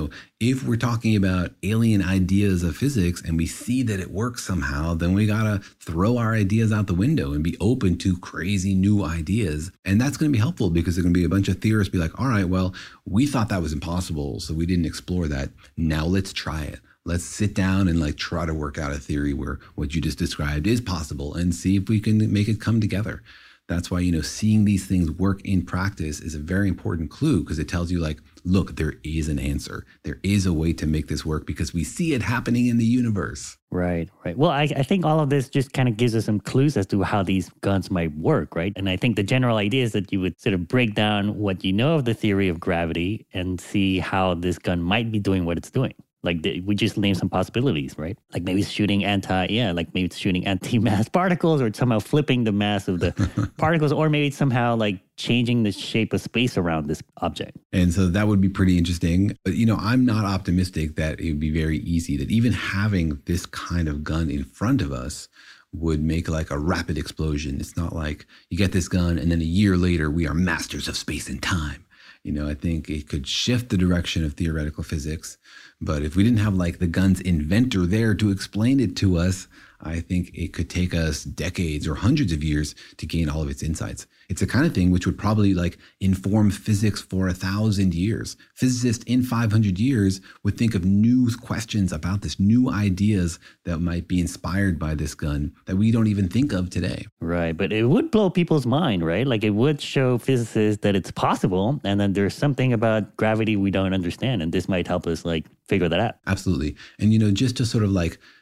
if we're talking about alien ideas of physics and we see that it works somehow, then we got to throw our ideas out the window and be open to crazy new ideas. And that's going to be helpful because there's going to be a bunch of theorists be like, all right, well, we thought that was impossible, so we didn't explore that. Now let's try it. Let's sit down and like try to work out a theory where what you just described is possible and see if we can make it come together. That's why, seeing these things work in practice is a very important clue because it tells you like, look, there is an answer. There is a way to make this work because we see it happening in the universe. Right. Well, I think all of this just kind of gives us some clues as to how these guns might work, right? And I think the general idea is that you would sort of break down what you know of the theory of gravity and see how this gun might be doing what it's doing. Like we just named some possibilities, right? Like maybe it's shooting anti-mass particles or somehow flipping the mass of the particles, or maybe it's somehow like changing the shape of space around this object. And so that would be pretty interesting. But, I'm not optimistic that it would be very easy, that even having this kind of gun in front of us would make like a rapid explosion. It's not like you get this gun and then a year later we are masters of space and time. I think it could shift the direction of theoretical physics. But if we didn't have like the gun's inventor there to explain it to us, I think it could take us decades or hundreds of years to gain all of its insights. It's the kind of thing which would probably like inform physics for 1,000 years. Physicists in 500 years would think of new questions about this, new ideas that might be inspired by this gun that we don't even think of today. Right, but it would blow people's mind, right? Like it would show physicists that it's possible, and then there's something about gravity we don't understand, and this might help us like figure that out. Absolutely. And just to sort of like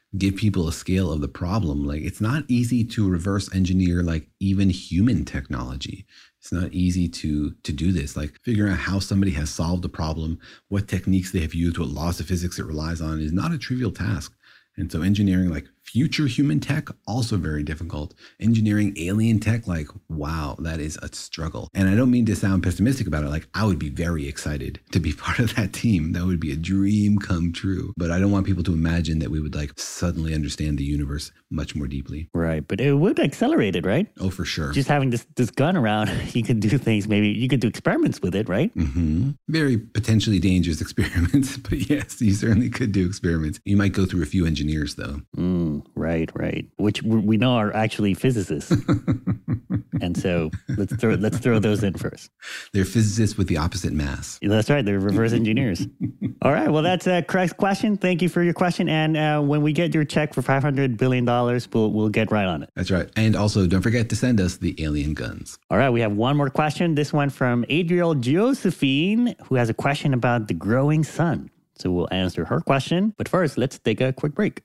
give people a scale of the problem. Like, it's not easy to reverse engineer like even human technology. It's not easy to do this. Like, figuring out how somebody has solved a problem, what techniques they have used, what laws of physics it relies on is not a trivial task. And so engineering like future human tech, also very difficult. Engineering alien tech, like, wow, that is a struggle. And I don't mean to sound pessimistic about it. Like, I would be very excited to be part of that team. That would be a dream come true. But I don't want people to imagine that we would like suddenly understand the universe much more deeply. Right. But it would accelerate it, right? Oh, for sure. Just having this gun around, you could do things, maybe you could do experiments with it, right? Mm-hmm. Very potentially dangerous experiments. But yes, you certainly could do experiments. You might go through a few engineers, though. Right. Which we know are actually physicists. And so let's throw those in first. They're physicists with the opposite mass. That's right. They're reverse engineers. All right. Well, that's a correct question. Thank you for your question. And when we get your check for $500 billion, we'll get right on it. That's right. And also, don't forget to send us the alien guns. All right. We have one more question. This one from Adriel Josephine, who has a question about the growing sun. So we'll answer her question. But first, let's take a quick break.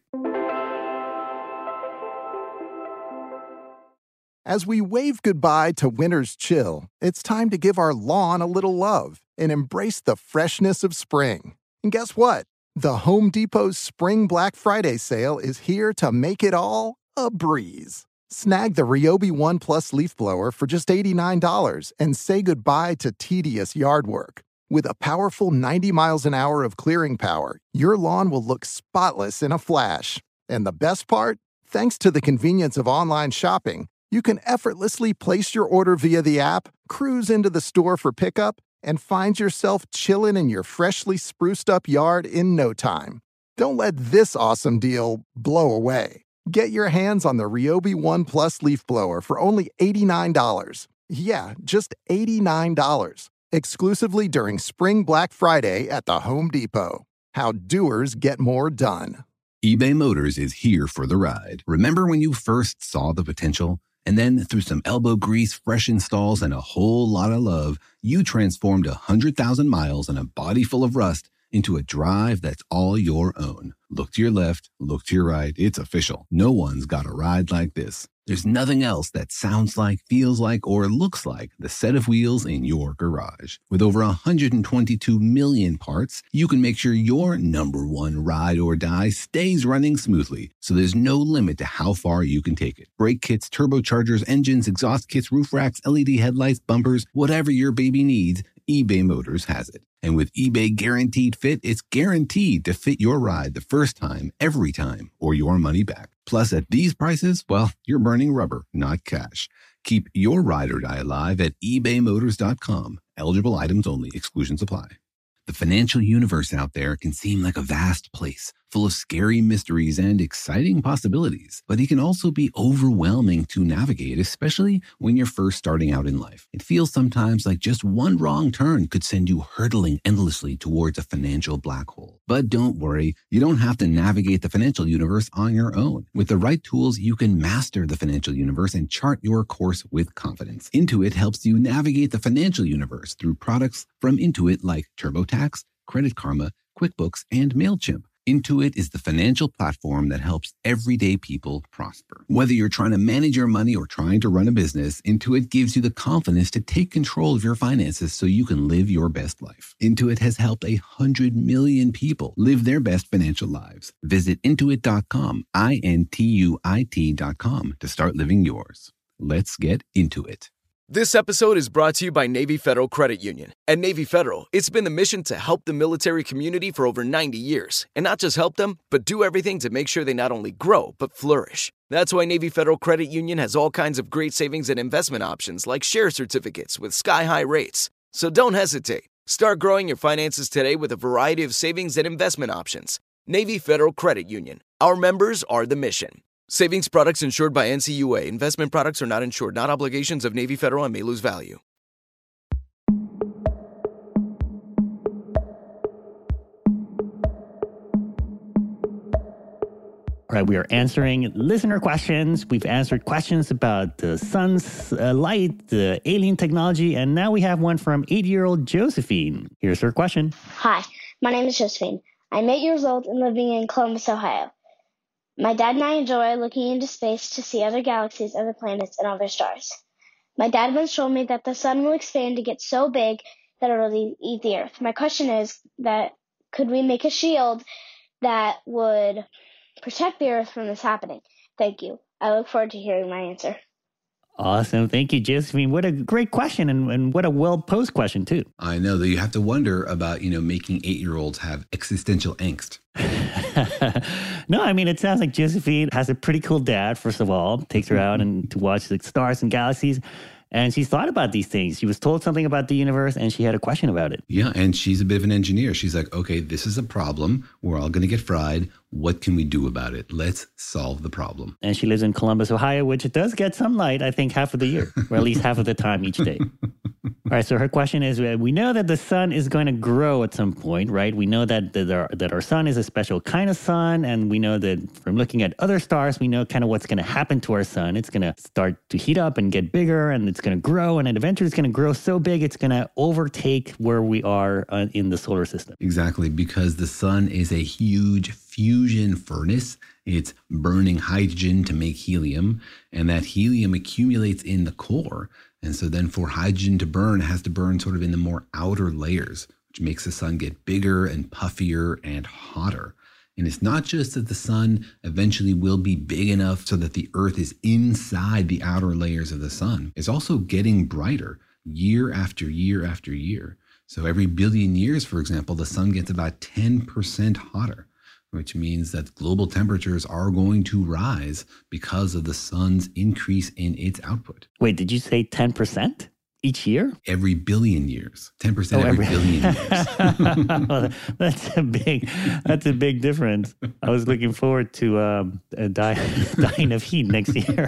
As we wave goodbye to winter's chill, it's time to give our lawn a little love and embrace the freshness of spring. And guess what? The Home Depot's Spring Black Friday sale is here to make it all a breeze. Snag the Ryobi One Plus leaf blower for just $89 and say goodbye to tedious yard work. With a powerful 90 miles an hour of clearing power, your lawn will look spotless in a flash. And the best part? Thanks to the convenience of online shopping, you can effortlessly place your order via the app, cruise into the store for pickup, and find yourself chilling in your freshly spruced up yard in no time. Don't let this awesome deal blow away. Get your hands on the Ryobi One Plus leaf blower for only $89. Yeah, just $89. Exclusively during Spring Black Friday at the Home Depot. How doers get more done. eBay Motors is here for the ride. Remember when you first saw the potential? And then through some elbow grease, fresh installs, and a whole lot of love, you transformed 100,000 miles and a body full of rust into a drive that's all your own. Look to your left, look to your right. It's official. No one's got a ride like this. There's nothing else that sounds like, feels like, or looks like the set of wheels in your garage. With over 122 million parts, you can make sure your number one ride or die stays running smoothly, so there's no limit to how far you can take it. Brake kits, turbochargers, engines, exhaust kits, roof racks, LED headlights, bumpers, whatever your baby needs, eBay Motors has it. And with eBay Guaranteed Fit, it's guaranteed to fit your ride the first time, every time, or your money back. Plus, at these prices, well, you're burning rubber, not cash. Keep your ride or die alive at ebaymotors.com. Eligible items only. Exclusions apply. The financial universe out there can seem like a vast place, full of scary mysteries and exciting possibilities, but it can also be overwhelming to navigate, especially when you're first starting out in life. It feels sometimes like just one wrong turn could send you hurtling endlessly towards a financial black hole. But don't worry, you don't have to navigate the financial universe on your own. With the right tools, you can master the financial universe and chart your course with confidence. Intuit helps you navigate the financial universe through products from Intuit like TurboTax, Credit Karma, QuickBooks, and MailChimp. Intuit is the financial platform that helps everyday people prosper. Whether you're trying to manage your money or trying to run a business, Intuit gives you the confidence to take control of your finances so you can live your best life. Intuit has helped 100 million people live their best financial lives. Visit Intuit.com, Intuit.com, to start living yours. Let's get into it. This episode is brought to you by Navy Federal Credit Union. At Navy Federal, it's been the mission to help the military community for over 90 years. And not just help them, but do everything to make sure they not only grow, but flourish. That's why Navy Federal Credit Union has all kinds of great savings and investment options like share certificates with sky-high rates. So don't hesitate. Start growing your finances today with a variety of savings and investment options. Navy Federal Credit Union. Our members are the mission. Savings products insured by NCUA. Investment products are not insured, not obligations of Navy Federal and may lose value. All right, we are answering listener questions. We've answered questions about the sun's light, the alien technology, and now we have one from 8-year-old Josephine. Here's her question. Hi, my name is Josephine. I'm 8 years old and living in Columbus, Ohio. My dad and I enjoy looking into space to see other galaxies, other planets, and other stars. My dad once told me that the sun will expand to get so big that it will eat the Earth. My question is that could we make a shield that would protect the Earth from this happening? Thank you. I look forward to hearing my answer. Awesome. Thank you, Josephine. What a great question and what a well-posed question, too. I know that you have to wonder about, making 8-year-olds have existential angst. No, I mean, it sounds like Josephine has a pretty cool dad, first of all, takes her out and to watch the stars and galaxies. And she's thought about these things. She was told something about the universe and she had a question about it. Yeah, and she's a bit of an engineer. She's like, okay, this is a problem. We're all going to get fried. What can we do about it? Let's solve the problem. And she lives in Columbus, Ohio, which does get sunlight, I think, half of the year, or at least half of the time each day. All right, so her question is, we know that the sun is going to grow at some point, right? We know that our sun is a special kind of sun, and we know that from looking at other stars, we know kind of what's going to happen to our sun. It's going to start to heat up and get bigger, and it's going to grow, and eventually it's going to grow so big it's going to overtake where we are in the solar system. Exactly, because the sun is a huge fusion furnace. It's burning hydrogen to make helium, and that helium accumulates in the core. And so then for hydrogen to burn, it has to burn sort of in the more outer layers, which makes the sun get bigger and puffier and hotter. And it's not just that the sun eventually will be big enough so that the Earth is inside the outer layers of the sun. It's also getting brighter year after year after year. So every billion years, for example, the sun gets about 10% hotter, which means that global temperatures are going to rise because of the sun's increase in its output. Wait, did you say 10%? Each year? Every billion years. 10% every billion years. Well, that's a big difference. I was looking forward to dying of heat next year,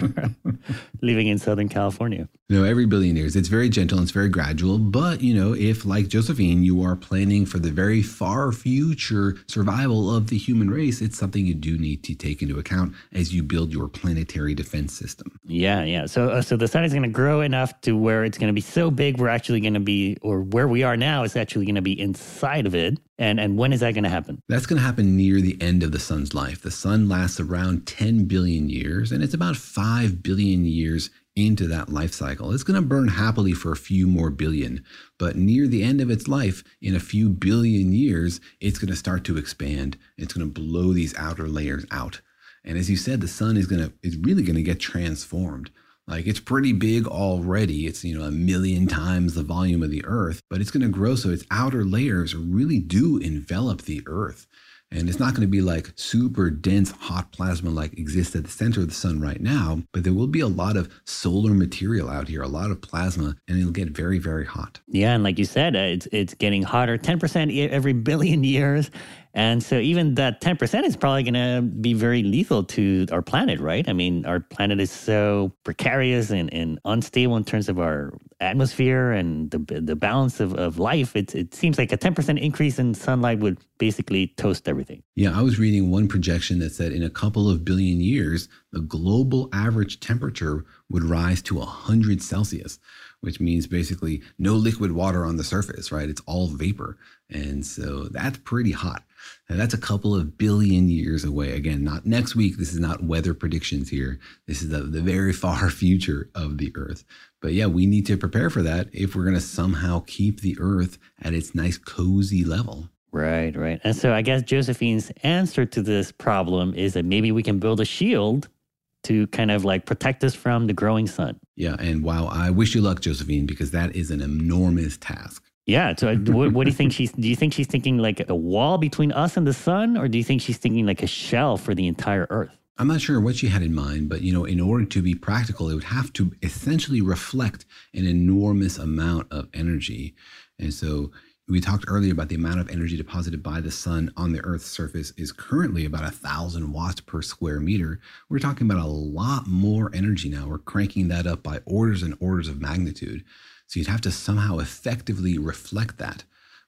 living in Southern California. No, every billion years. It's very gentle and it's very gradual. But, if like Josephine, you are planning for the very far future survival of the human race, it's something you do need to take into account as you build your planetary defense system. Yeah. So the sun is going to grow enough to where it's going to be so big we're actually going to be, or where we are now is actually going to be inside of it. And when is that going to happen? That's going to happen near the end of the sun's life. The sun lasts around 10 billion years, and it's about 5 billion years into that life cycle. It's going to burn happily for a few more billion, but near the end of its life, in a few billion years, it's going to start to expand. It's going to blow these outer layers out. And as you said, the sun is really going to get transformed. Like, it's pretty big already. It's, 1 million times the volume of the Earth, but it's going to grow so its outer layers really do envelop the Earth. And it's not going to be like super dense hot plasma like exists at the center of the sun right now, but there will be a lot of solar material out here, a lot of plasma, and it'll get very, very hot. Yeah, and like you said, it's getting hotter 10% every billion years. And so even that 10% is probably going to be very lethal to our planet, right? I mean, our planet is so precarious and unstable in terms of our atmosphere and the balance of life. It seems like a 10% increase in sunlight would basically toast everything. Yeah, I was reading one projection that said in a couple of billion years, the global average temperature would rise to 100 Celsius, which means basically no liquid water on the surface, right? It's all vapor. And so that's pretty hot. And that's a couple of billion years away. Again, not next week. This is not weather predictions here. This is the very far future of the Earth. But yeah, we need to prepare for that if we're going to somehow keep the Earth at its nice cozy level. Right. And so I guess Josephine's answer to this problem is that maybe we can build a shield to kind of like protect us from the growing sun. Yeah. And wow, I wish you luck, Josephine, because that is an enormous task. Yeah. So what do you think do you think she's thinking like a wall between us and the sun, or do you think she's thinking like a shell for the entire Earth? I'm not sure what she had in mind, but, in order to be practical, it would have to essentially reflect an enormous amount of energy. And so we talked earlier about the amount of energy deposited by the sun on the Earth's surface is currently about 1,000 watts per square meter. We're talking about a lot more energy now. We're cranking that up by orders and orders of magnitude. So you'd have to somehow effectively reflect that.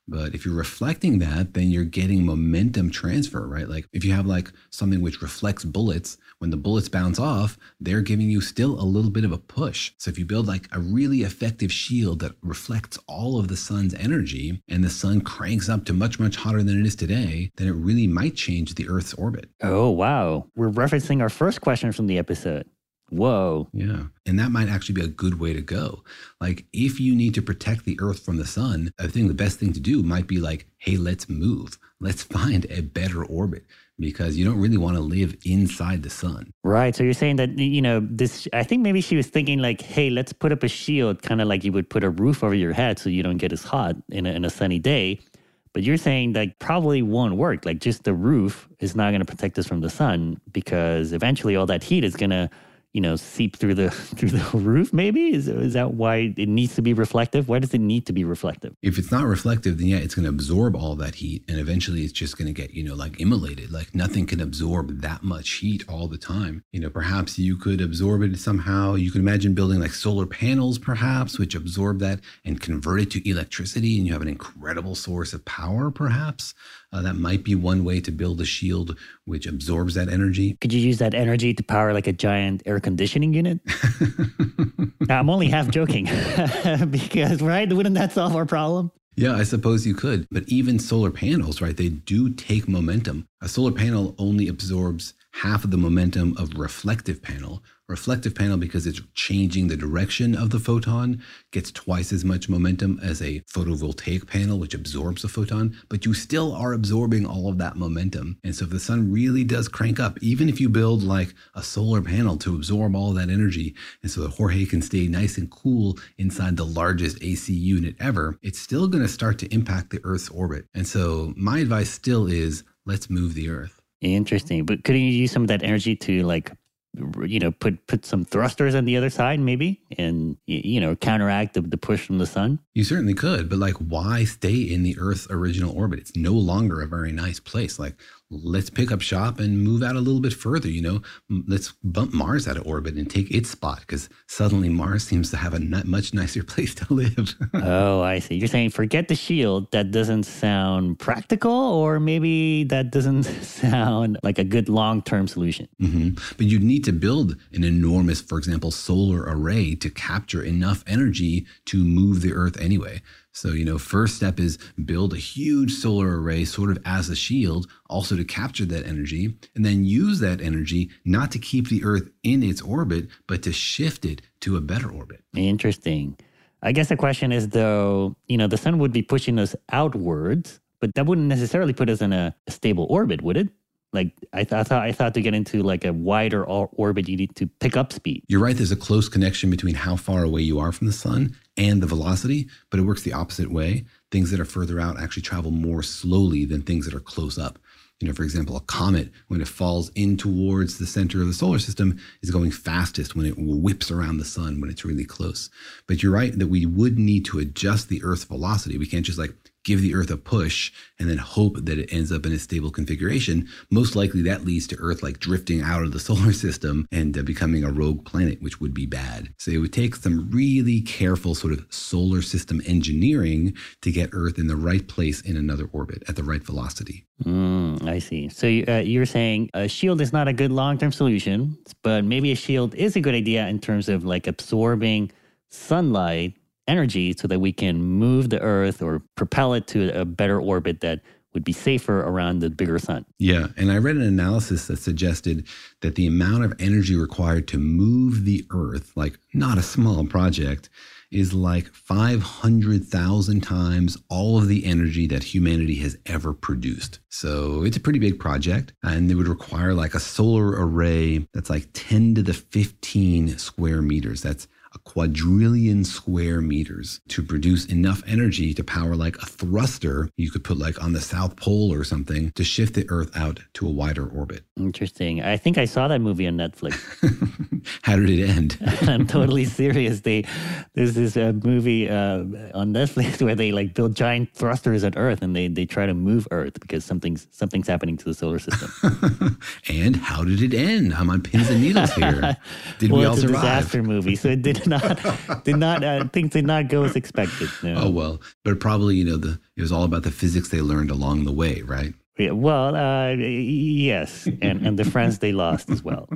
But if you're reflecting that, then you're getting momentum transfer, right? Like if you have like something which reflects bullets, when the bullets bounce off, they're giving you still a little bit of a push. So if you build like a really effective shield that reflects all of the sun's energy and the sun cranks up to much, much hotter than it is today, then it really might change the Earth's orbit. Oh, wow. We're referencing our first question from the episode. Whoa. Yeah. And that might actually be a good way to go. Like if you need to protect the Earth from the sun, I think the best thing to do might be like, hey, let's move. Let's find a better orbit, because you don't really want to live inside the sun. Right. So you're saying that, this, I think maybe she was thinking like, hey, let's put up a shield, kind of like you would put a roof over your head so you don't get as hot in a sunny day. But you're saying that probably won't work. Like just the roof is not going to protect us from the sun, because eventually all that heat is going to seep through the roof, maybe? Is that why it needs to be reflective? Why does it need to be reflective? If it's not reflective, then yeah, it's going to absorb all that heat. And eventually it's just going to get, like immolated. Like nothing can absorb that much heat all the time. Perhaps you could absorb it somehow. You could imagine building like solar panels, perhaps, which absorb that and convert it to electricity. And you have an incredible source of power, perhaps. That might be one way to build a shield which absorbs that energy. Could you use that energy to power like a giant air conditioning unit? I'm only half joking because, right? Wouldn't that solve our problem? Yeah, I suppose you could. But even solar panels, right? They do take momentum. A solar panel only absorbs half of the momentum of a reflective panel. Reflective panel, because it's changing the direction of the photon, gets twice as much momentum as a photovoltaic panel, which absorbs the photon, but you still are absorbing all of that momentum. And so if the sun really does crank up, even if you build like a solar panel to absorb all that energy, and so that Jorge can stay nice and cool inside the largest AC unit ever, it's still going to start to impact the Earth's orbit. And so my advice still is, let's move the Earth. Interesting. But couldn't you use some of that energy to like, put some thrusters on the other side maybe and, counteract the push from the sun? You certainly could, but like why stay in the Earth's original orbit? It's no longer a very nice place. Like let's pick up shop and move out a little bit further, let's bump Mars out of orbit and take its spot, because suddenly Mars seems to have a much nicer place to live. Oh, I see. You're saying forget the shield. That doesn't sound practical, or maybe that doesn't sound like a good long-term solution. Mm-hmm. But you'd need to build an enormous, for example, solar array to capture enough energy to move the Earth anyway. So, first step is build a huge solar array sort of as a shield, also to capture that energy, and then use that energy not to keep the Earth in its orbit, but to shift it to a better orbit. Interesting. I guess the question is, though, the sun would be pushing us outwards, but that wouldn't necessarily put us in a stable orbit, would it? Like I thought to get into like a wider orbit, you need to pick up speed. You're right. There's a close connection between how far away you are from the sun and the velocity, but it works the opposite way. Things that are further out actually travel more slowly than things that are close up. For example, a comet, when it falls in towards the center of the solar system, is going fastest when it whips around the sun when it's really close. But you're right that we would need to adjust the Earth's velocity. We can't just like give the Earth a push and then hope that it ends up in a stable configuration. Most likely that leads to Earth like drifting out of the solar system and becoming a rogue planet, which would be bad. So it would take some really careful sort of solar system engineering to get Earth in the right place in another orbit at the right velocity. I see. So you're saying a shield is not a good long-term solution, but maybe a shield is a good idea in terms of like absorbing sunlight energy so that we can move the Earth or propel it to a better orbit that would be safer around the bigger sun. Yeah. And I read an analysis that suggested that the amount of energy required to move the Earth, like not a small project, is like 500,000 times all of the energy that humanity has ever produced. So it's a pretty big project, and it would require like a solar array that's like 10 to the 15 square meters. That's a quadrillion square meters to produce enough energy to power like a thruster you could put like on the South Pole or something to shift the Earth out to a wider orbit. Interesting. I think I saw that movie on Netflix. How did it end? I'm totally serious. There's this movie on Netflix where they like build giant thrusters at Earth and they try to move Earth because something's happening to the solar system. And how did it end? I'm on pins and needles here. Did we all survive? It's a disaster movie, so it didn't things did not go as expected. No. Oh, well, but probably, it was all about the physics they learned along the way, right? Yeah, well, yes. And the friends they lost as well.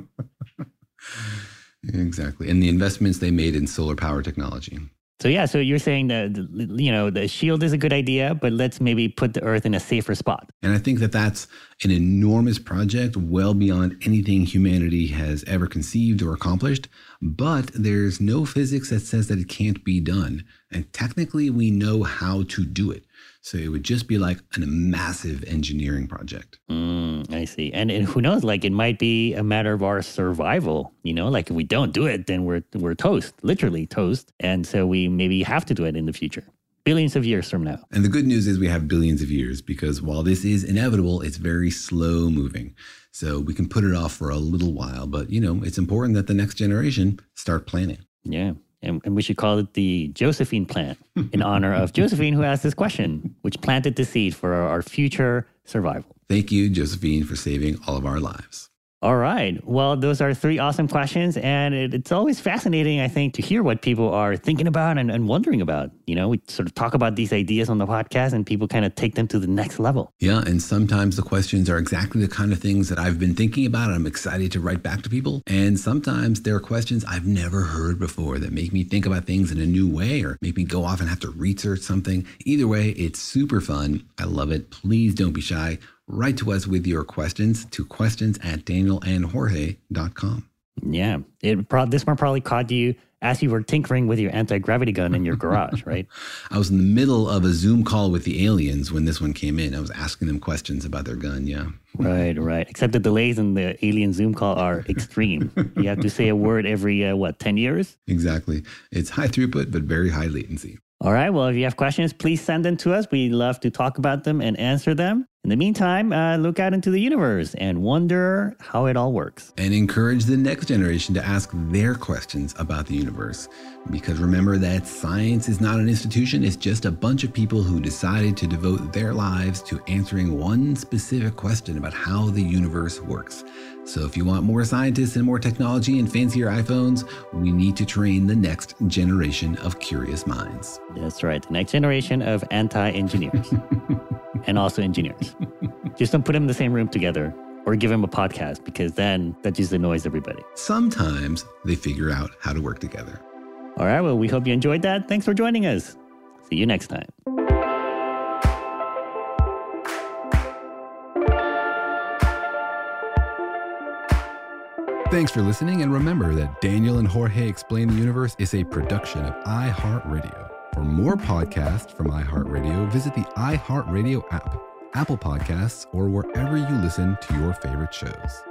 Exactly. And the investments they made in solar power technology. So you're saying that, the shield is a good idea, but let's maybe put the Earth in a safer spot. And I think that that's an enormous project, well beyond anything humanity has ever conceived or accomplished. But there's no physics that says that it can't be done. And technically, we know how to do it. So it would just be like a massive engineering project. I see. And who knows, it might be a matter of our survival. If we don't do it, then we're toast, literally toast. And so we maybe have to do it in the future, billions of years from now. And the good news is we have billions of years, because while this is inevitable, it's very slow moving. So we can put it off for a little while. But, it's important that the next generation start planning. Yeah. And we should call it the Josephine plant in honor of Josephine, who asked this question, which planted the seed for our future survival. Thank you, Josephine, for saving all of our lives. All right. Well, those are 3 awesome questions. And it's always fascinating, I think, to hear what people are thinking about and wondering about. We sort of talk about these ideas on the podcast and people kind of take them to the next level. Yeah. And sometimes the questions are exactly the kind of things that I've been thinking about. And I'm excited to write back to people. And sometimes there are questions I've never heard before that make me think about things in a new way or make me go off and have to research something. Either way, it's super fun. I love it. Please don't be shy. Write to us with your questions to questions@danielandjorge.com. Yeah. This one probably caught you as you were tinkering with your anti-gravity gun in your garage, right? I was in the middle of a Zoom call with the aliens when this one came in. I was asking them questions about their gun, yeah. Right. Except the delays in the alien Zoom call are extreme. You have to say a word every, 10 years? Exactly. It's high throughput, but very high latency. All right. Well, if you have questions, please send them to us. We love to talk about them and answer them. In the meantime, look out into the universe and wonder how it all works. And encourage the next generation to ask their questions about the universe. Because remember that science is not an institution. It's just a bunch of people who decided to devote their lives to answering one specific question about how the universe works. So if you want more scientists and more technology and fancier iPhones, we need to train the next generation of curious minds. That's right. The next generation of anti-engineers. And also engineers. Just don't put them in the same room together or give them a podcast, because then that just annoys everybody. Sometimes they figure out how to work together. All right. Well, we hope you enjoyed that. Thanks for joining us. See you next time. Thanks for listening. And remember that Daniel and Jorge Explain the Universe is a production of iHeartRadio. For more podcasts from iHeartRadio, visit the iHeartRadio app, Apple Podcasts, or wherever you listen to your favorite shows.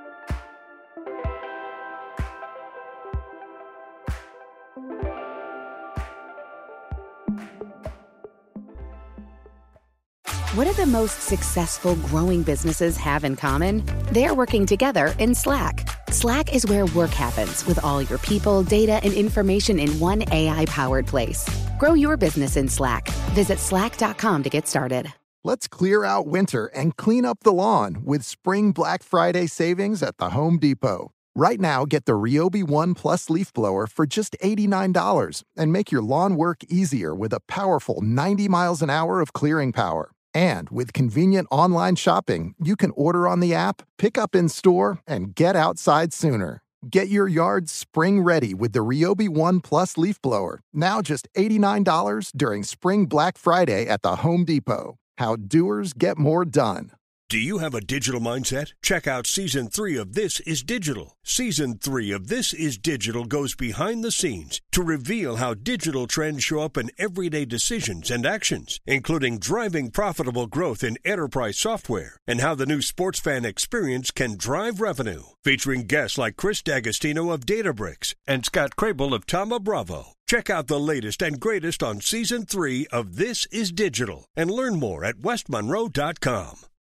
What do the most successful growing businesses have in common? They're working together in Slack. Slack is where work happens, with all your people, data, and information in one AI-powered place. Grow your business in Slack. Visit slack.com to get started. Let's clear out winter and clean up the lawn with Spring Black Friday savings at the Home Depot. Right now, get the Ryobi One Plus leaf blower for just $89 and make your lawn work easier with a powerful 90 miles an hour of clearing power. And with convenient online shopping, you can order on the app, pick up in store, and get outside sooner. Get your yard spring ready with the Ryobi One Plus leaf blower, now just $89 during Spring Black Friday at the Home Depot. How doers get more done. Do you have a digital mindset? Check out Season 3 of This Is Digital. Season 3 of This Is Digital goes behind the scenes to reveal how digital trends show up in everyday decisions and actions, including driving profitable growth in enterprise software and how the new sports fan experience can drive revenue. Featuring guests like Chris D'Agostino of Databricks and Scott Crable of Thoma Bravo. Check out the latest and greatest on Season 3 of This Is Digital and learn more at westmonroe.com.